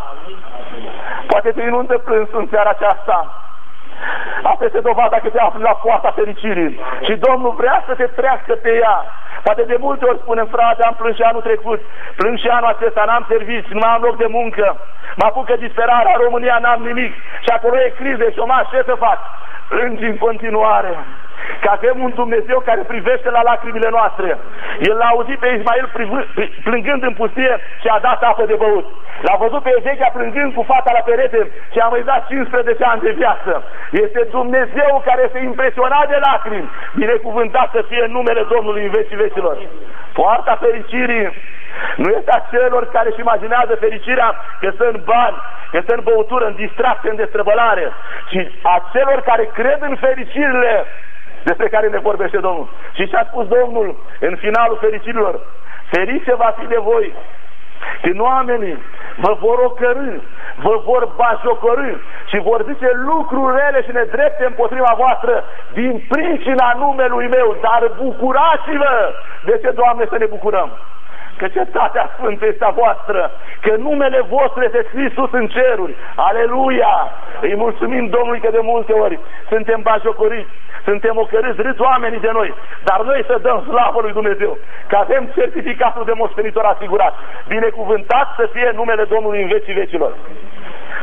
Poate te inundă plânsul în seara aceasta. Asta este dovada că te afli la poarta fericirii. Și Domnul vrea să te treacă pe ea. Poate de multe ori spunem: frate, am plâns și anul trecut, plâng și anul acesta, n-am servici, nu am loc de muncă, mă apucă disperarea, în România n-am nimic și acolo e criză, șomaș, ce să fac? Plângi în continuare. Că avem un Dumnezeu care privește la lacrimile noastre. El l-a auzit pe Ismael plângând în pustie și a dat apă de băut. L-a văzut pe Ezechia plângând cu fata la perete și a mai dat cincisprezece ani de viață. Este Dumnezeu care este impresionat de lacrimi. Binecuvântat să fie numele Domnului în vecii vecilor. Poarta fericirii nu este a celor care își imaginează fericirea că stă în bani, că stă în băutură, în distracție, în destrăbălare, ci a celor care cred în fericirile despre care ne vorbește Domnul. Și ce a spus Domnul în finalul fericirilor: ferice va fi de voi când oamenii vă vor ocărî, vă vor bajocorî și vor zice lucruri rele și nedrepte împotriva voastră din pricina numelui meu, dar bucurați-vă. De ce, Doamne, să ne bucurăm? Că cetatea sfântă este a voastră, că numele vostru este scris sus în ceruri. Aleluia! Îi mulțumim Domnului că de multe ori suntem bajocoriți, suntem ocărâți, râs oamenii de noi, dar noi să dăm slavă lui Dumnezeu, că avem certificatul de moștenitor asigurat. Binecuvântat să fie numele Domnului în vecii vecilor.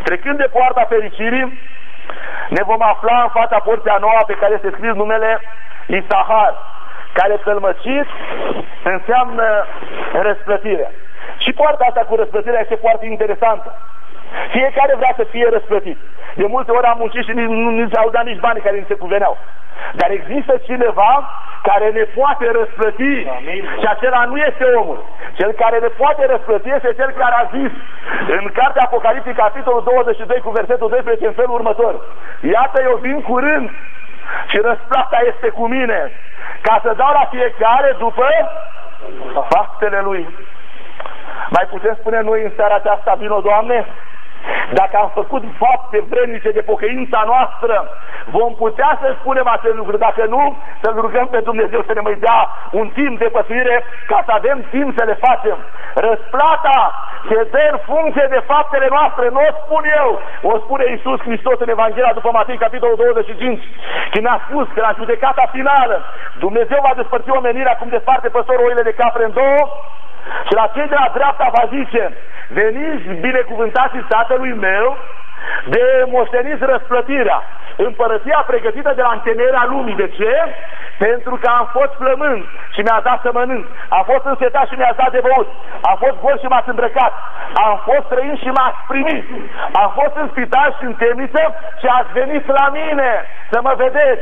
Trecând de poarta fericirii, ne vom afla în fața porții a noua pe care este scris numele Isahar, care tălmăcit înseamnă răsplătire. Și poarta asta cu răsplătirea este foarte interesantă. Fiecare vrea să fie răsplătit. De multe ori am muncit și nici, nu ni s-au dat nici banii care ni se cuveneau. Dar există cineva care ne poate răsplăti. Amin. Și acela nu este omul. Cel care ne poate răsplăti este cel care a zis în cartea Apocalipsii, capitolul douăzeci și doi, cu versetul doisprezece, în felul următor: iată, eu vin curând și răsplata este cu mine, ca să dau la fiecare după faptele lui. Mai putem spune noi în seara aceasta: vino, Doamne? Dacă am făcut fapte vrednice de pocăința noastră, vom putea să spunem acest lucru. Dacă nu, să-L rugăm pe Dumnezeu să ne mai dea un timp de păsuire, ca să avem timp să le facem. Răsplata se dă în funcție de faptele noastre, nu o spun eu, o spune Iisus Hristos în Evanghelia după Matei, capitolul douăzeci și cinci, când a spus că la judecata finală Dumnezeu va despărți omenirea cum desparte păstorul oile de capre în două, și la cei de la dreapta va zice: veniți binecuvântați Tatălui meu, de moșteniți răsplătirea, împărăția pregătită de la întemeierea lumii. De ce? Pentru că am fost flămând și mi-a dat să mănânc, am fost însetat și mi-a dat de băut, am fost gol și m-ați îmbrăcat, am fost străin și m-ați primit, am fost în spital și în temniță și ați venit la mine să mă vedeți.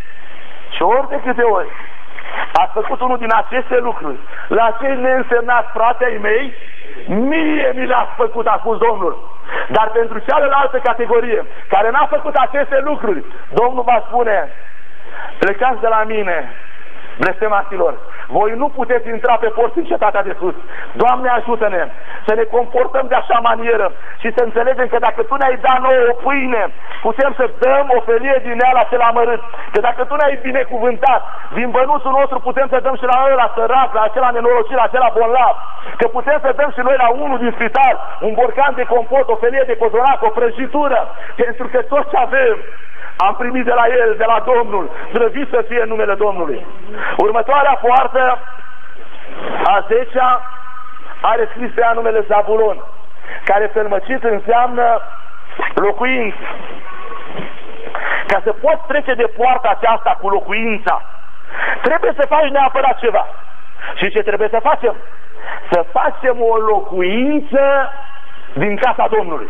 Și ori de câte ori ați făcut unul din aceste lucruri la cei neînsemnați frate ai mei, mie mi le-ați făcut, a spus Domnul. Dar pentru cealaltă categorie care n-a făcut aceste lucruri, Domnul va spune: plecați de la mine, blestemaților, voi nu puteți intra pe porți în cetatea de sus. Doamne, ajută-ne să ne comportăm de așa manieră și să înțelegem că dacă Tu ne-ai dat nouă o pâine, putem să dăm o felie din ea la cel amărât. Că dacă Tu ne-ai binecuvântat, din bănuțul nostru putem să dăm și la ăla sărac, la acela nenorocit, la acela bolnav. Că putem să dăm și noi la unul din spital un borcan de compot, o felie de cozonac, o prăjitură. Pentru că tot ce avem am primit de la El, de la Domnul. Slăvit să fie numele Domnului. Următoarea poartă, a zecea, are scris pe ea numele Zabulon, care tălmăcit înseamnă locuință. Ca să poți trece de poarta aceasta cu locuința, trebuie să faci neapărat ceva. Și ce trebuie să facem? Să facem o locuință din casa Domnului.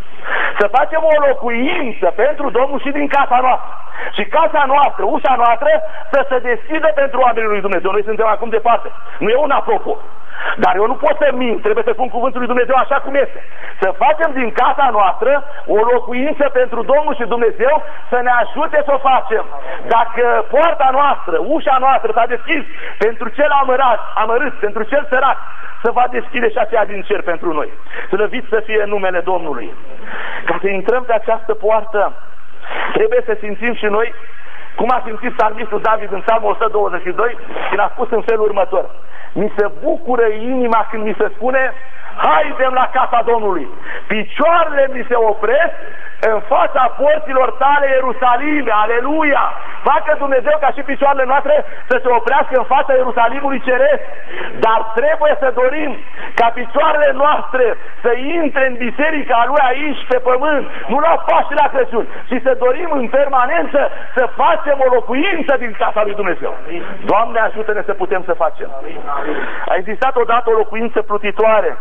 Să facem o locuință pentru Domnul și din casa noastră. Și casa noastră, ușa noastră, să se deschidă pentru oamenii lui Dumnezeu. Noi suntem acum departe. Nu e un apropo. Dar eu nu pot să mint, trebuie să spun cuvântul lui Dumnezeu așa cum este. Să facem din casa noastră o locuință pentru Domnul și Dumnezeu, să ne ajute să o facem. Dacă poarta noastră, ușa noastră s-a deschis pentru cel amărat, amărât, pentru cel sărac, să va deschide și aceea din cer pentru noi. Slăvit să fie numele Domnului. Ca să intrăm pe această poartă, trebuie să simțim și noi cum a simțit psalmistul David în Psalmul o sută douăzeci și doi, când a spus în felul următor: mi se bucură inima când mi se spune: haidem la casa Domnului. Picioarele mi se opresc în fața porților Tale, Ierusalime. Aleluia! Facă Dumnezeu ca și picioarele noastre să se oprească în fața Ierusalimului Ceresc. Dar trebuie să dorim ca picioarele noastre să intre în biserica Lui aici pe pământ, nu la Paști și la Crăciun, și să dorim în permanență să facem o locuință din casa lui Dumnezeu. Doamne, ajută-ne să putem să facem. A existat odată o locuință plutitoare,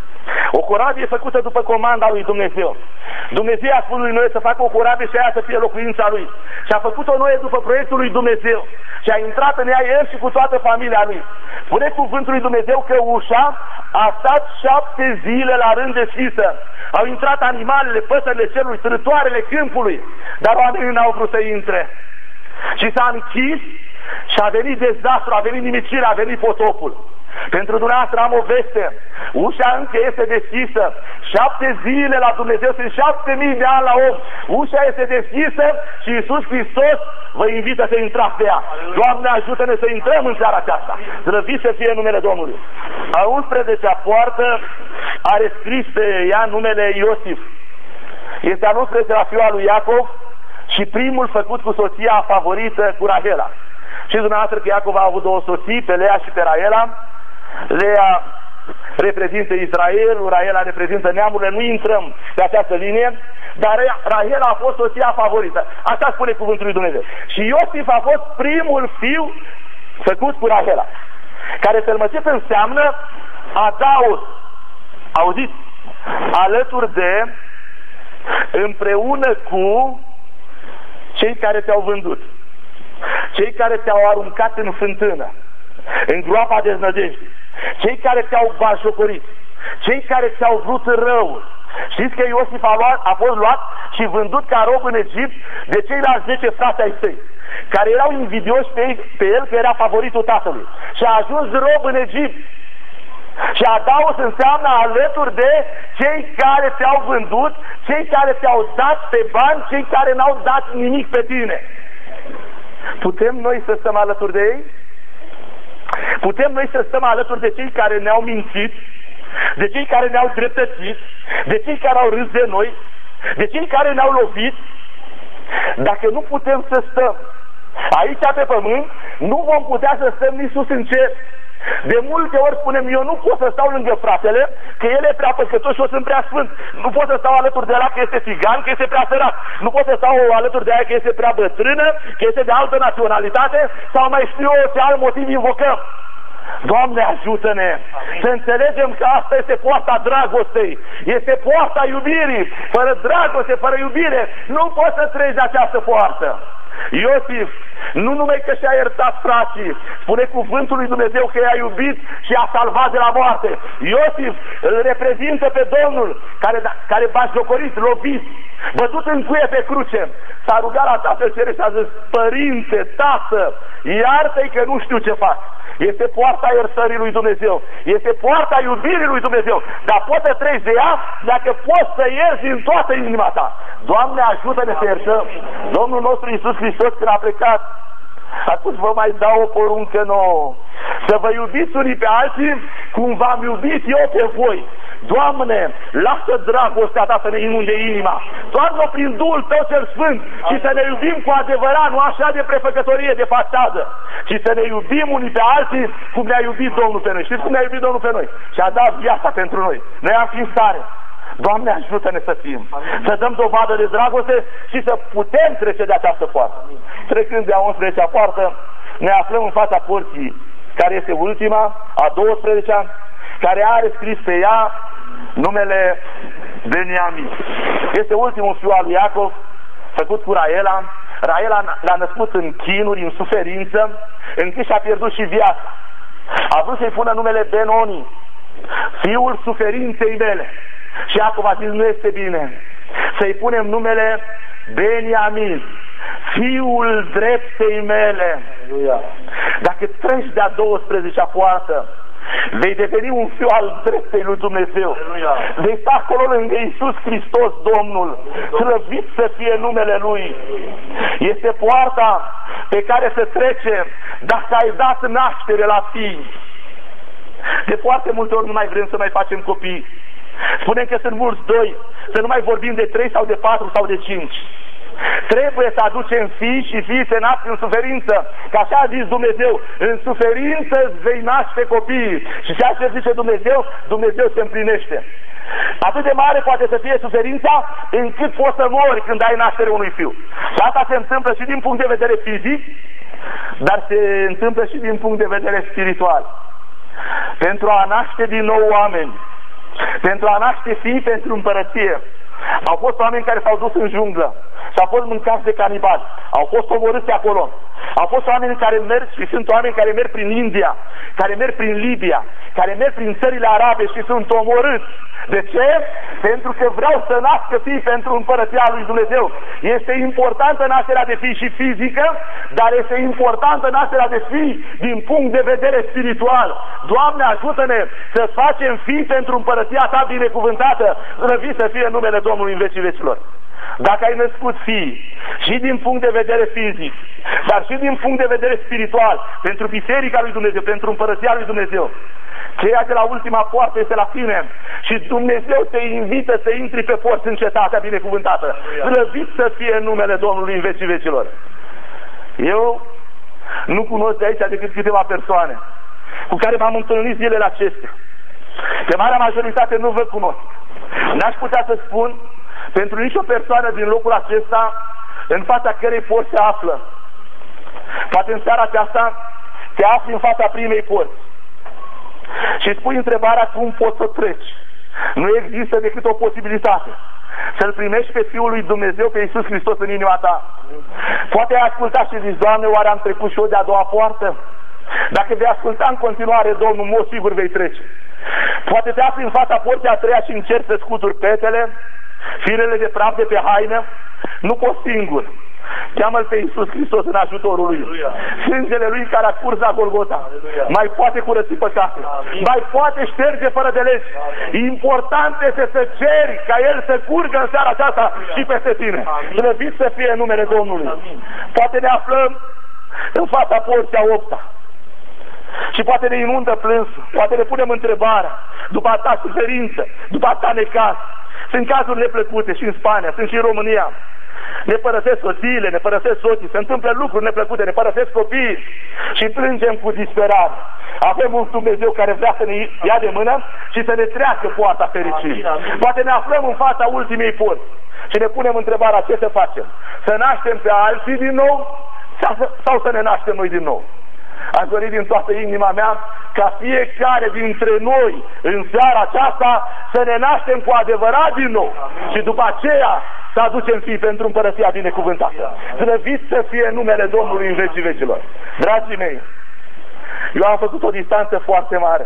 o corabie făcută după comanda lui Dumnezeu. Dumnezeu a spus lui Noe să facă o corabie și aia să fie locuința lui. Și a făcut-o Noe după proiectul lui Dumnezeu. Și a intrat în ea el și cu toată familia lui. Spune cuvântul lui Dumnezeu că ușa a stat șapte zile la rând deschisă. Au intrat animalele, păsările cerului, trătoarele câmpului, dar oamenii n-au vrut să intre. Și s-a închis și a venit dezastru, a venit nimicirea, a venit potopul. Pentru dumneavoastră am o veste. Ușa încă este deschisă. Șapte zile la Dumnezeu sunt șapte mii de ani la om. Ușa este deschisă și Iisus Hristos vă invită să intrați pe ea. Doamne, ajută-ne să intrăm în seara aceasta. Slăvit să fie numele Domnului. A unsprezecea poartă are scris pe ea numele Iosif. Este al unsprezecelea fiul al lui Iacov și primul făcut cu soția favorită, cu Rahela. Și dumneavoastră că Iacov a avut două soții, pe Lea și pe Rahela. Lea reprezintă Israelul, Rahela reprezintă neamurile, nu intrăm pe această linie, dar Rahela a fost soția favorită. Așa spune cuvântul lui Dumnezeu. Și Iosif a fost primul fiu făcut cu Rahela, care tălmăcit înseamnă adaos. Auziți? Alături de, împreună cu cei care te-au vândut, cei care te-au aruncat în fântână, în groapa deznădejdii, cei care te-au batjocorit, cei care ți-au vrut răul. Știți că Iosif a, luat, a fost luat și vândut ca rob în Egipt de ceilalți zece frați ai săi, care erau invidioși pe, pe el, că era favoritul tatălui. Și a ajuns rob în Egipt. Și adaos înseamnă alături de cei care te-au vândut, cei care te-au dat pe bani, cei care n-au dat nimic pe tine. Putem noi să stăm alături de ei? Putem noi să stăm alături de cei care ne-au mințit, de cei care ne-au dreptățit, de cei care au râs de noi, de cei care ne-au lovit? Dacă nu putem să stăm aici pe pământ, nu vom putea să stăm nici sus în cer. De multe ori spunem, eu nu pot să stau lângă fratele, că el e prea păcătos și eu sunt prea sfânt. Nu pot să stau alături de ăla că este țigan, că este prea sărac. Nu pot să stau alături de aia că este prea bătrână, că este de altă naționalitate, sau mai știu eu ce alt motiv invocăm. Doamne, ajută-ne să înțelegem că asta este poarta dragostei, este poarta iubirii. Fără dragoste, fără iubire, nu poți să treci de această poartă. Iosif, nu numai că și-a iertat frații, spune cuvântul lui Dumnezeu că i-a iubit și a salvat de la moarte. Iosif îl reprezintă pe Domnul care, care batjocorit, lovit, bătut în cuie pe cruce. S-a rugat la Tatăl Ceresc și a zis, Părinte, Tată, iartă-i că nu știu ce fac. Este poarta iertării lui Dumnezeu, este poarta iubirii lui Dumnezeu, dar poți să treci de ea dacă poți să ierți din toată inima ta. Doamne, ajută-ne să iertăm. Domnul nostru Iisus Hristos, când a plecat, a spus, vă mai dau o poruncă nouă, să vă iubiți unii pe alții cum v-am iubit eu pe voi. Doamne, lasă dragostea ta să ne inunde inima, toarnă prin Duhul tău cel sfânt și să ne iubim cu adevărat, nu așa de prefăcătorie, de fațadă, ci să ne iubim unii pe alții cum ne-a iubit Domnul pe noi. Știți cum ne-a iubit Domnul pe noi? Și a dat viața pentru noi. Noi am fi în stare. Doamne, ajută-ne să fim, să dăm dovadă de dragoste și să putem trece de această poartă. Trecând de a unsprezecea poartă, ne aflăm în fața porții care este ultima, a douăsprezecea, care are scris pe ea numele Beniamin. Este ultimul fiu al lui Iacov, făcut cu Rahela. Rahela l-a născut în chinuri, în suferință, încât și-a pierdut și viața. A vrut să-i pună numele Benoni, fiul suferinței mele. Și Iacov a zis, nu este bine, să-i punem numele Beniamin, fiul dreptei mele. Dacă treci de-a douăsprezecea poartă, vei deveni un fiu al dreptei lui Dumnezeu. Vei sta acolo lângă Iisus Hristos, Domnul, slăvit să fie numele Lui. Este poarta pe care se trece dacă ai dat naștere la fii. De foarte multe ori nu mai vrem să mai facem copii. Spunem că sunt mulți doi, să nu mai vorbim de trei sau de patru sau de cinci. Trebuie să aducem fii și fii se nasc în suferință, că așa a zis Dumnezeu, în suferință îți vei naște copiii. Și ceea ce zice Dumnezeu, Dumnezeu se împlinește. Atât de mare poate să fie suferința încât poți să mori când ai naștere unui fiu. Și asta se întâmplă și din punct de vedere fizic, dar se întâmplă și din punct de vedere spiritual. Pentru a naște din nou oameni, pentru a naște fii pentru împărăție, au fost oameni care s-au dus în junglă și au fost mâncați de canibali, au fost omorâți acolo. Au fost oameni care merg și sunt oameni care merg prin India, care merg prin Libia, care merg prin țările arabe și sunt omorâți. De ce? Pentru că vreau să nască fii pentru împărăția lui Dumnezeu. Este importantă nașterea de fii și fizică, dar este importantă nașterea de fii din punct de vedere spiritual. Doamne, ajută-ne să facem fii pentru împărăția ta binecuvântată, slăvit să fie numele Domnului în vecii vecilor. Dacă ai născut fii și din punct de vedere fizic, dar și din punct de vedere spiritual, pentru biserica lui Dumnezeu, pentru împărăția lui Dumnezeu, cheia de la ultima poartă este la tine și Dumnezeu te invită să intri pe porți în cetatea binecuvântată. Slăvit să fie numele Domnului în vecii vecilor. Eu nu cunosc de aici decât câteva persoane cu care m-am întâlnit zilele acestea Pe marea majoritate nu vă cunosc. N-aș putea să spun pentru nicio persoană din locul acesta în fața cărei porți se află. Poate în seara aceasta te afli în fața primei porți și îți pui întrebarea cum poți să treci. Nu există decât o posibilitate: să-L primești pe Fiul lui Dumnezeu, pe Iisus Hristos, în inima ta. Poate ai ascultat și zici: Doamne, oare am trecut și eu de a doua poartă? Dacă vei asculta în continuare Domnul, mod sigur vei trece. Poate te afli în fața porții a treia și încerci să scuturi petele, firele de praf de pe haină. Nu poți singur. Cheamă-L pe Iisus Hristos în ajutorul Lui. Sângele Lui care a curs la Golgota mai poate curăți păcate, mai poate șterge fără de legi. Important este să ceri ca El să curgă în seara aceasta și peste tine. Slăvit să fie numele Domnului. Poate ne aflăm în fața porții a opta și poate ne inundă plânsul, poate ne punem întrebarea: după atâta suferință, după atâta necaz. Sunt cazuri neplăcute și în Spania, sunt și în România. Ne părăsesc soțiile, ne părăsesc soții, se întâmplă lucruri neplăcute, ne părăsesc copiii și plângem cu disperare. Avem un Dumnezeu care vrea să ne ia de mână și să ne treacă poarta fericirii. Poate ne aflăm în fața ultimei porți și ne punem întrebarea: ce să facem? Să naștem pe alții din nou sau să ne naștem noi din nou? Aș dori din toată inima mea ca fiecare dintre noi în seara aceasta să ne naștem cu adevărat din nou și după aceea să aducem fii pentru împărăția binecuvântată. Slăvit să fie numele Domnului în vecii vecilor. Dragii mei, eu am făcut o distanță foarte mare,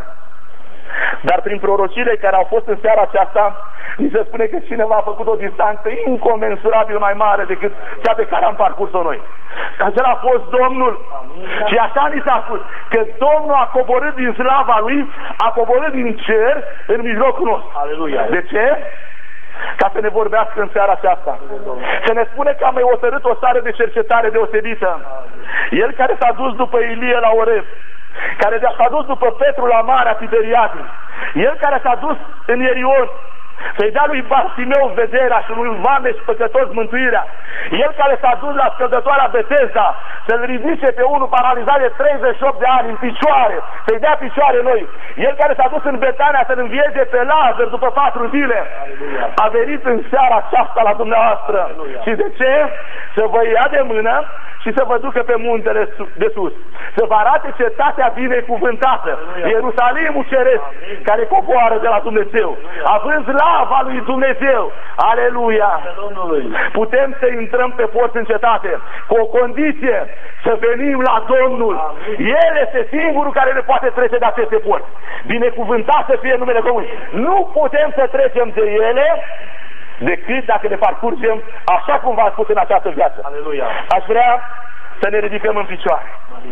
dar prin prorocile care au fost în seara aceasta, ni se spune că cineva a făcut o distanță incomensurabil mai mare decât cea pe care am parcurs-o noi. Acela a fost Domnul. Și așa ni s-a spus că Domnul a coborât din slava Lui, a coborât din cer în mijlocul nostru. Aleluia. De ce? Ca să ne vorbească în seara aceasta. Să ne spune că a mai hotărât o stare de cercetare deosebită. El care s-a dus după Ilie la Oreb, care s-a dus după Petru la Marea Tiberiadei, el care s-a dus în Ierion să-i dea lui Bartimeu vederea și lui Vameș păcătos mântuirea, el care s-a dus la scăldătoarea Betesda să-l ridice pe unul paralizat de treizeci și opt de ani în picioare, să-i dea picioare noi, el care s-a dus în Betania să-l învieze pe Lazar după patru zile, a venit în seara aceasta la dumneavoastră. Aleluia. Și de ce? Să vă ia de mână și să vă ducă pe muntele de sus, să vă arate cetatea binecuvântată, Ierusalimul ceresc, care coboară de la Dumnezeu, având slava lui Dumnezeu. Aleluia! Putem să intrăm pe porți în cetate cu o condiție: să venim la Domnul. El este singurul care ne poate trece de aceste porți. Binecuvântat să fie numele Domnului. Nu putem să trecem de ele decât dacă ne parcurgem așa cum v-am spus în această viață. Aleluia. Aș vrea să ne ridicăm în picioare.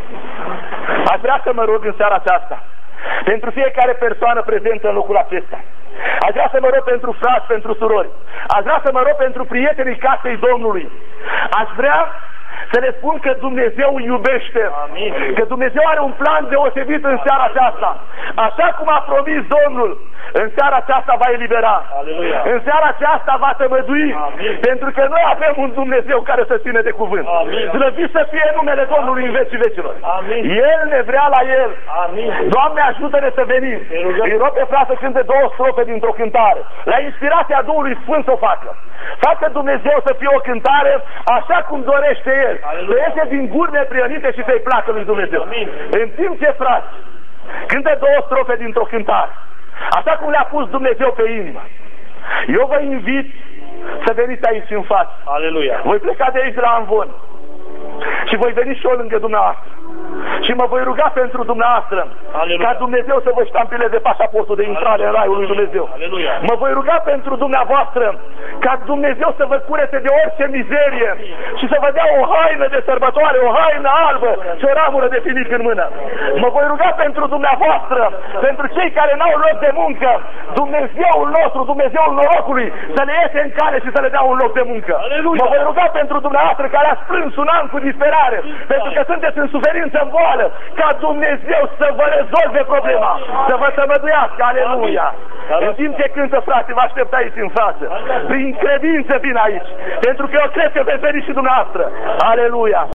Aș vrea să mă rog în seara aceasta pentru fiecare persoană prezentă în locul acesta. Aș vrea să mă rog pentru frați, pentru surori. Aș vrea să mă rog pentru prietenii casei Domnului. Aș vrea să le spun că Dumnezeu îi iubește. Amin. Că Dumnezeu are un plan deosebit în seara aceasta. Așa cum a promis Domnul, în seara aceasta va elibera. Aleluia. În seara aceasta va tămădui. Amin. Pentru că noi avem un Dumnezeu care să ține de cuvânt. Slăvit să fie numele Domnului în vecii vecilor. Amin. El ne vrea la El. Amin. Doamne, ajută-ne să venim. Îi rog pe frate să cânte două strofe dintr-o cântare. La inspirația Duhului Sfânt să o facă. Facă Dumnezeu să fie o cântare așa cum dorește El. Aleluia. Să iese din guri neprionite și să-i placă lui Dumnezeu. Amin. În timp ce, frați, cânte două strofe dintr-o cântare, așa cum le-a pus Dumnezeu pe inimă, eu vă invit să veniți aici în față. Aleluia. Voi pleca de aici la Amvon și voi veni și eu lângă dumneavoastră și mă voi ruga pentru dumneavoastră. Aleluia. Ca Dumnezeu să vă ștampileze pașaportul de intrare. Aleluia. În Raiul lui Dumnezeu. Aleluia. Mă voi ruga pentru dumneavoastră ca Dumnezeu să vă curete de orice mizerie și să vă dea o haină de sărbătoare, o haină albă și o ramură de finic în mână. Mă voi ruga pentru dumneavoastră, pentru cei care n-au loc de muncă, Dumnezeul nostru, Dumnezeul norocului, să le iese în cale și să le dea un loc de muncă. Aleluia. Mă voi ruga pentru dumneavoastră care ați plâns un an cu disperare, pentru că sunteți în suferință, în boală, ca Dumnezeu să vă rezolve problema, să vă tămăduiască. Aleluia! În timp ce cântă, frate, vă aștept aici în față. Prin credință vin aici, pentru că eu cred că veți veni și dumneavoastră. Aleluia!